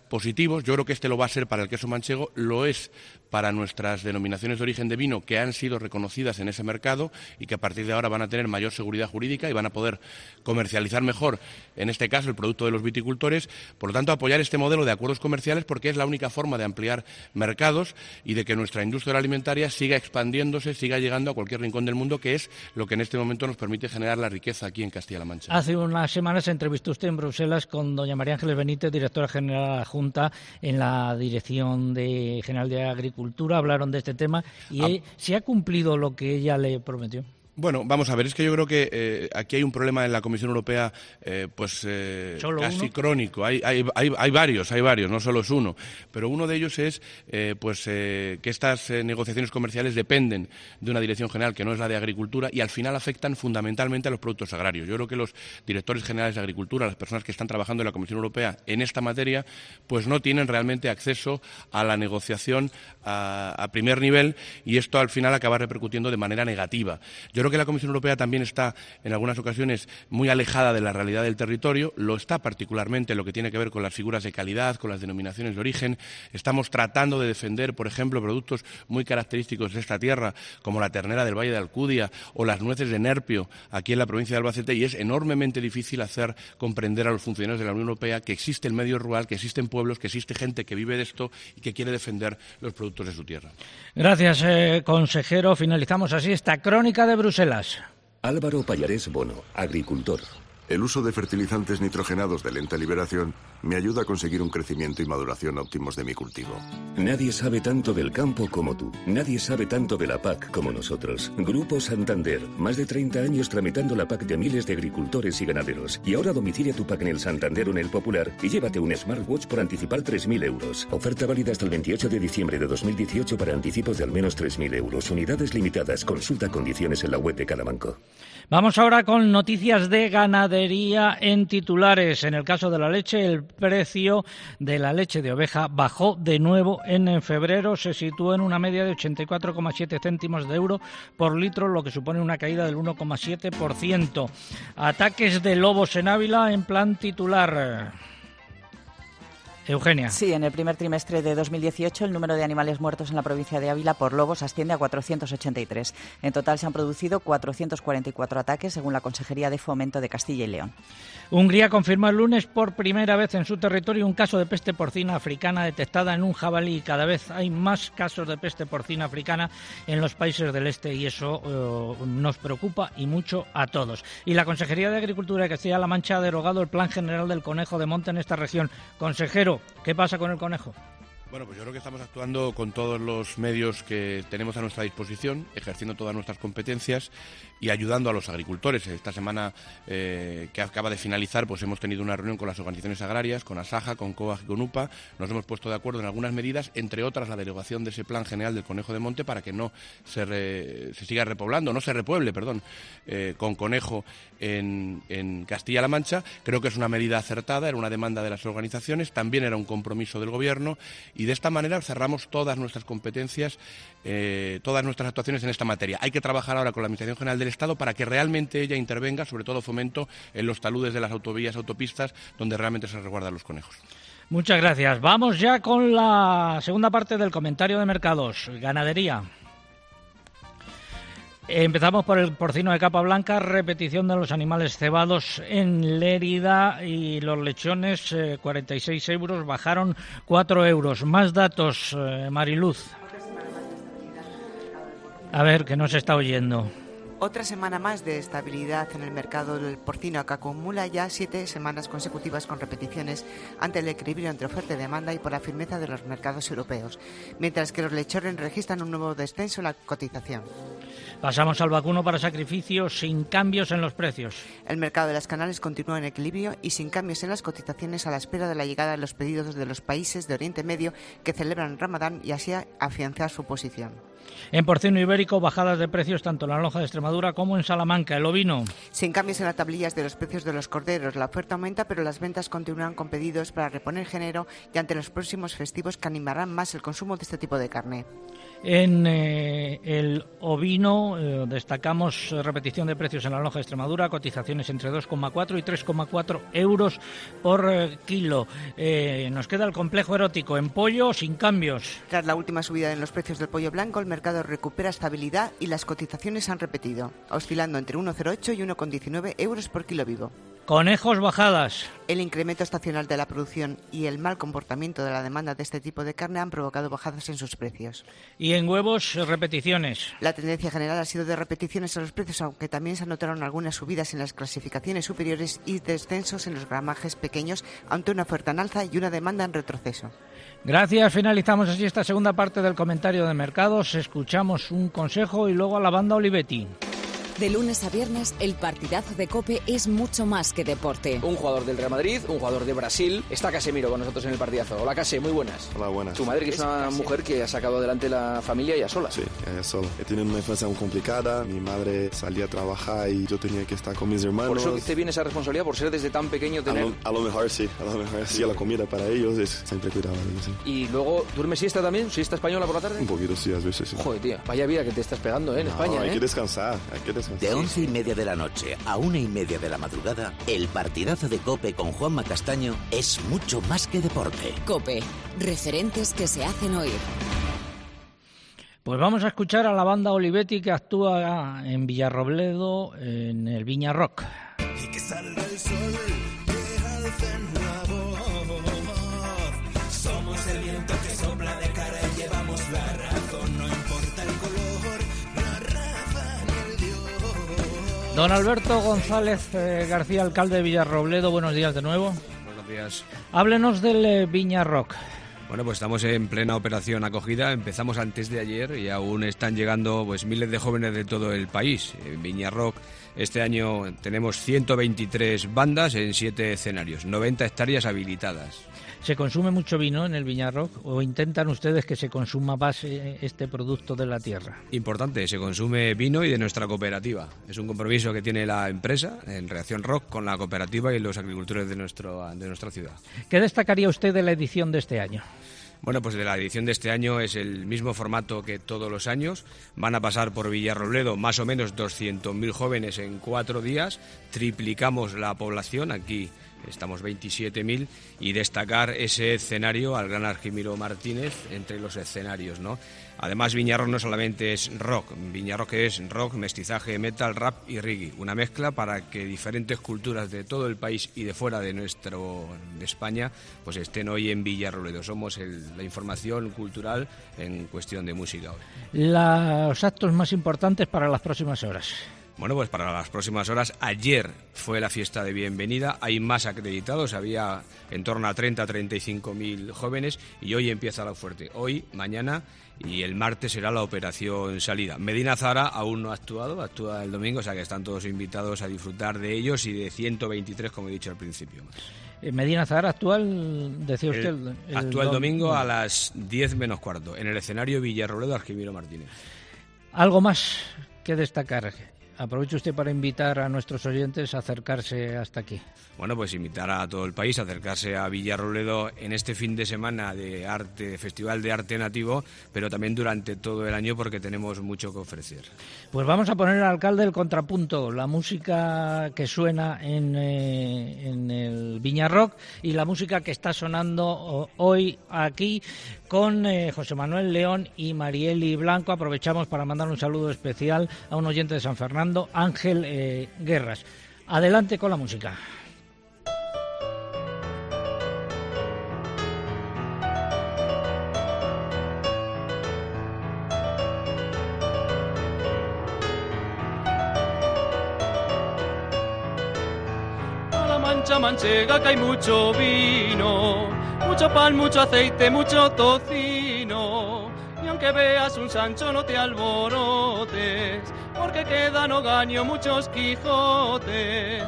positivos. Yo creo que este lo va a ser para el queso manchego, lo es para nuestras denominaciones de origen de vino que han sido reconocidas en ese mercado y que a partir de ahora van a tener mayor seguridad jurídica y van a poder comercializar mejor, en este caso, el producto de los viticultores. Por lo tanto, apoyar este modelo de acuerdos comerciales porque es la única forma de ampliar mercados y de que nuestra industria alimentaria siga expandiéndose, siga llegando a cualquier rincón del mundo, que es lo que en este momento nos permite generar la riqueza aquí en Castilla-La Mancha. Hace unas semanas se entrevistó usted en Bruselas con doña María Ángeles Benítez, directora general adjunta en la Dirección General de Agricultura. Hablaron de este tema y ¿se ha cumplido lo que ella le prometió? Bueno, vamos a ver, es que yo creo que aquí hay un problema en la Comisión Europea casi crónico. Hay varios, no solo es uno. Pero uno de ellos es que estas negociaciones comerciales dependen de una dirección general que no es la de Agricultura y al final afectan fundamentalmente a los productos agrarios. Yo creo que los directores generales de Agricultura, las personas que están trabajando en la Comisión Europea en esta materia, pues no tienen realmente acceso a la negociación a primer nivel y esto al final acaba repercutiendo de manera negativa. Yo creo que la Comisión Europea también está, en algunas ocasiones, muy alejada de la realidad del territorio. Lo está particularmente en lo que tiene que ver con las figuras de calidad, con las denominaciones de origen. Estamos tratando de defender, por ejemplo, productos muy característicos de esta tierra, como la ternera del Valle de Alcudia o las nueces de Nerpio, aquí en la provincia de Albacete, y es enormemente difícil hacer comprender a los funcionarios de la Unión Europea que existe el medio rural, que existen pueblos, que existe gente que vive de esto y que quiere defender los productos de su tierra. Gracias, consejero. Finalizamos así esta crónica de Bruselas. Álvaro Pallarés Bono, agricultor. El uso de fertilizantes nitrogenados de lenta liberación me ayuda a conseguir un crecimiento y maduración óptimos de mi cultivo. Nadie sabe tanto del campo como tú. Nadie sabe tanto de la PAC como nosotros. Grupo Santander. Más de 30 años tramitando la PAC de miles de agricultores y ganaderos. Y ahora domicilia tu PAC en el Santander o en el Popular y llévate un smartwatch por anticipar 3.000 euros. Oferta válida hasta el 28 de diciembre de 2018 para anticipos de al menos 3.000 euros. Unidades limitadas. Consulta condiciones en la web de cada banco. Vamos ahora con noticias de ganadería en titulares. En el caso de la leche, el precio de la leche de oveja bajó de nuevo en febrero. Se situó en una media de 84,7 céntimos de euro por litro, lo que supone una caída del 1,7%. Ataques de lobos en Ávila en plan titular. Eugenia. Sí, en el primer trimestre de 2018 el número de animales muertos en la provincia de Ávila por lobos asciende a 483. En total se han producido 444 ataques, según la Consejería de Fomento de Castilla y León. Hungría confirmó el lunes por primera vez en su territorio un caso de peste porcina africana detectada en un jabalí. Cada vez hay más casos de peste porcina africana en los países del este y eso nos preocupa y mucho a todos. Y la Consejería de Agricultura de Castilla-La Mancha ha derogado el Plan General del Conejo de Monte en esta región. Consejero, ¿qué pasa con el conejo? Bueno, pues yo creo que estamos actuando con todos los medios que tenemos a nuestra disposición, ejerciendo todas nuestras competencias y ayudando a los agricultores. Esta semana que acaba de finalizar, pues hemos tenido una reunión con las organizaciones agrarias, con Asaja, con COAG y con UPA. Nos hemos puesto de acuerdo en algunas medidas, entre otras la derogación de ese Plan General del Conejo de Monte para que no se siga repoblando, no se repueble, con conejo en Castilla-La Mancha. Creo que es una medida acertada, era una demanda de las organizaciones, también era un compromiso del Gobierno. Y de esta manera cerramos todas nuestras competencias, todas nuestras actuaciones en esta materia. Hay que trabajar ahora con la Administración General del Estado para que realmente ella intervenga, sobre todo Fomento, en los taludes de las autovías, autopistas, donde realmente se resguardan los conejos. Muchas gracias. Vamos ya con la segunda parte del comentario de mercados. Ganadería. Empezamos por el porcino de capa blanca, repetición de los animales cebados en Lérida y los lechones, 46 euros, bajaron 4 euros. Más datos, Mariluz. A ver, que no se está oyendo. Otra semana más de estabilidad en el mercado del porcino que acumula ya 7 semanas consecutivas con repeticiones ante el equilibrio entre oferta y demanda y por la firmeza de los mercados europeos, mientras que los lechones registran un nuevo descenso en la cotización. Pasamos al vacuno para sacrificio sin cambios en los precios. El mercado de las canales continúa en equilibrio y sin cambios en las cotizaciones a la espera de la llegada de los pedidos de los países de Oriente Medio que celebran Ramadán y así afianzar su posición. En porcino ibérico, bajadas de precios tanto en la lonja de Extremadura como en Salamanca. El ovino. Sin cambios en las tablillas de los precios de los corderos. La oferta aumenta, pero las ventas continúan con pedidos para reponer género y ante los próximos festivos que animarán más el consumo de este tipo de carne. En el ovino destacamos repetición de precios en la lonja de Extremadura, cotizaciones entre 2,4 y 3,4 euros por kilo. Nos queda el complejo erótico. En pollo, sin cambios. Tras la última subida en los precios del pollo blanco, el mercado recupera estabilidad y las cotizaciones han repetido, oscilando entre 1,08 y 1,19 euros por kilo vivo. Conejos, bajadas. El incremento estacional de la producción y el mal comportamiento de la demanda de este tipo de carne han provocado bajadas en sus precios. Y en huevos, repeticiones. La tendencia general ha sido de repeticiones en los precios, aunque también se anotaron algunas subidas en las clasificaciones superiores y descensos en los gramajes pequeños ante una oferta en alza y una demanda en retroceso. Gracias, finalizamos así esta segunda parte del comentario de mercados. Escuchamos un consejo y luego a la banda Olivetti. De lunes a viernes, el partidazo de COPE es mucho más que deporte. Un jugador del Real Madrid, un jugador de Brasil. Está Casemiro con nosotros en el partidazo. Hola, Case, muy buenas. Hola, buenas. Tu madre, que es una mujer que ha sacado adelante la familia ella sola. Sí, ella sola. Tiene una infancia muy complicada. Mi madre salía a trabajar y yo tenía que estar con mis hermanos. Por eso te viene esa responsabilidad, por ser desde tan pequeño tener... A lo mejor sí, la comida para ellos es siempre cuidaba de ellos, sí. Y luego, ¿duermes siesta también? ¿Siesta española por la tarde? Un poquito sí, a veces sí. Joder, tío, vaya vida que te estás pegando, en España, hay que descansar, hay que descansar. De 11:30 de la noche a 1:30 de la madrugada, el partidazo de COPE con Juanma Castaño es mucho más que deporte. COPE, referentes que se hacen oír. Pues vamos a escuchar a la banda Olivetti, que actúa en Villarrobledo en el Viña Rock. Y que salga el sol, que alcen la voz. Somos el viento que sopla de cara y llevamos la razón. No importa el color, la raza ni el dios. Don Alberto González García, alcalde de Villarrobledo, buenos días de nuevo. Buenos días. Háblenos del Viña Rock. Bueno, pues estamos en plena operación acogida. Empezamos antes de ayer y aún están llegando pues miles de jóvenes de todo el país. En Viña Rock este año tenemos 123 bandas en 7 escenarios, 90 hectáreas habilitadas. ¿Se consume mucho vino en el Viña Rock o intentan ustedes que se consuma más este producto de la tierra? Importante, se consume vino y de nuestra cooperativa. Es un compromiso que tiene la empresa en Reacción Rock con la cooperativa y los agricultores de nuestra ciudad. ¿Qué destacaría usted de la edición de este año? Bueno, pues de la edición de este año es el mismo formato que todos los años. Van a pasar por Villarrobledo más o menos 200.000 jóvenes en 4 días. Triplicamos la población, aquí estamos 27.000, y destacar ese escenario al gran Argimiro Martínez entre los escenarios, ¿no? Además, Viña Rock no solamente es rock, Viña Rock es rock, mestizaje, metal, rap y reggae, una mezcla para que diferentes culturas de todo el país y de fuera de España pues estén hoy en Villarrobledo. Somos la información cultural en cuestión de música hoy. Los actos más importantes para las próximas horas. Bueno, pues para las próximas horas, ayer fue la fiesta de bienvenida, hay más acreditados, había en torno a 35.000 jóvenes y hoy empieza lo fuerte. Hoy, mañana y el martes será la operación salida. Medina Zahara aún no ha actuado, actúa el domingo, o sea que están todos invitados a disfrutar de ellos y de 123, como he dicho al principio. Medina Zahara actúa, decía usted... Actúa el domingo a las 10 menos cuarto, en el escenario Villarrobledo Argimiro Martínez. ¿Algo más que destacar? Aproveche usted para invitar a nuestros oyentes a acercarse hasta aquí. Bueno, pues invitar a todo el país a acercarse a Villarrobledo en este fin de semana de arte, Festival de Arte Nativo, pero también durante todo el año porque tenemos mucho que ofrecer. Pues vamos a poner al alcalde el contrapunto, la música que suena en el Viña Rock y la música que está sonando hoy aquí con José Manuel León y Marieli Blanco. Aprovechamos para mandar un saludo especial a un oyente de San Fernando, Ángel Guerras. Adelante con la música. Mancha manchega que hay mucho vino, mucho pan, mucho aceite, mucho tocino. Y aunque veas un Sancho no te alborotes, porque quedan hogaño muchos Quijotes.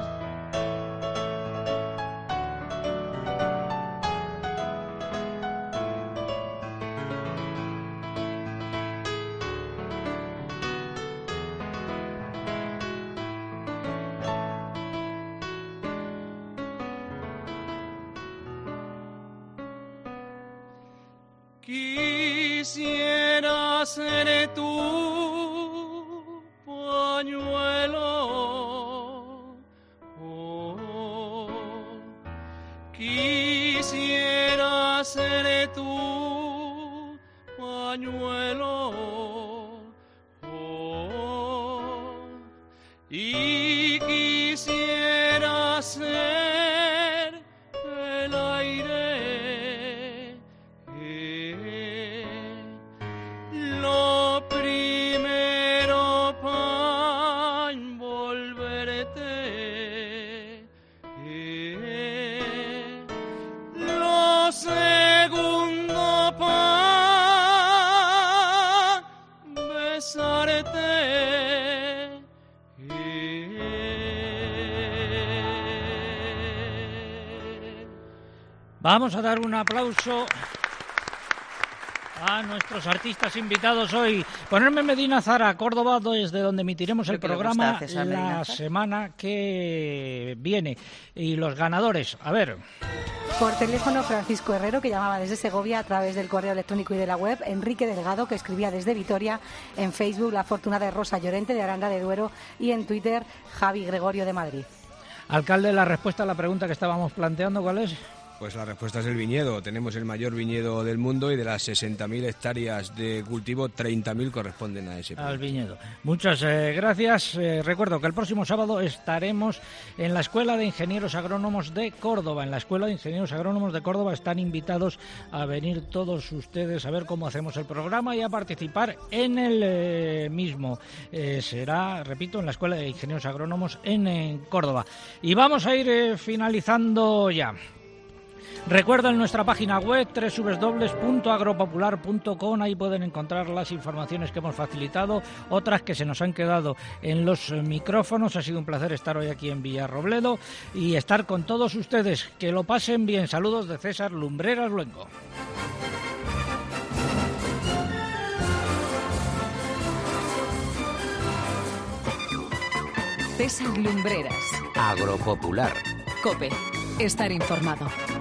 Quisiera ser tu pañuelo, quisiera ser tu pañuelo, y quisiera ser el aire, lo primero para envolverte, lo segundo para besarte. Vamos a dar un aplauso a nuestros artistas invitados hoy. Ponerme Medina Zara, Córdoba, desde donde emitiremos el programa la semana que viene. Y los ganadores, a ver. Por teléfono, Francisco Herrero, que llamaba desde Segovia a través del correo electrónico y de la web. Enrique Delgado, que escribía desde Vitoria. En Facebook, la afortunada de Rosa Llorente, de Aranda de Duero. Y en Twitter, Javi Gregorio, de Madrid. Alcalde, la respuesta a la pregunta que estábamos planteando, ¿cuál es? Pues la respuesta es el viñedo. Tenemos el mayor viñedo del mundo y de las 60.000 hectáreas de cultivo, 30.000 corresponden a ese. Al viñedo. Muchas gracias. Recuerdo que el próximo sábado estaremos en la Escuela de Ingenieros Agrónomos de Córdoba. En la Escuela de Ingenieros Agrónomos de Córdoba están invitados a venir todos ustedes a ver cómo hacemos el programa y a participar en el mismo. Será, repito, en la Escuela de Ingenieros Agrónomos en Córdoba. Y vamos a ir finalizando ya. Recuerden nuestra página web www.agropopular.com, ahí pueden encontrar las informaciones que hemos facilitado, otras que se nos han quedado en los micrófonos. Ha sido un placer estar hoy aquí en Villarrobledo y estar con todos ustedes. Que lo pasen bien. Saludos de César Lumbreras Luengo. César Lumbreras. Agropopular. COPE. Estar informado.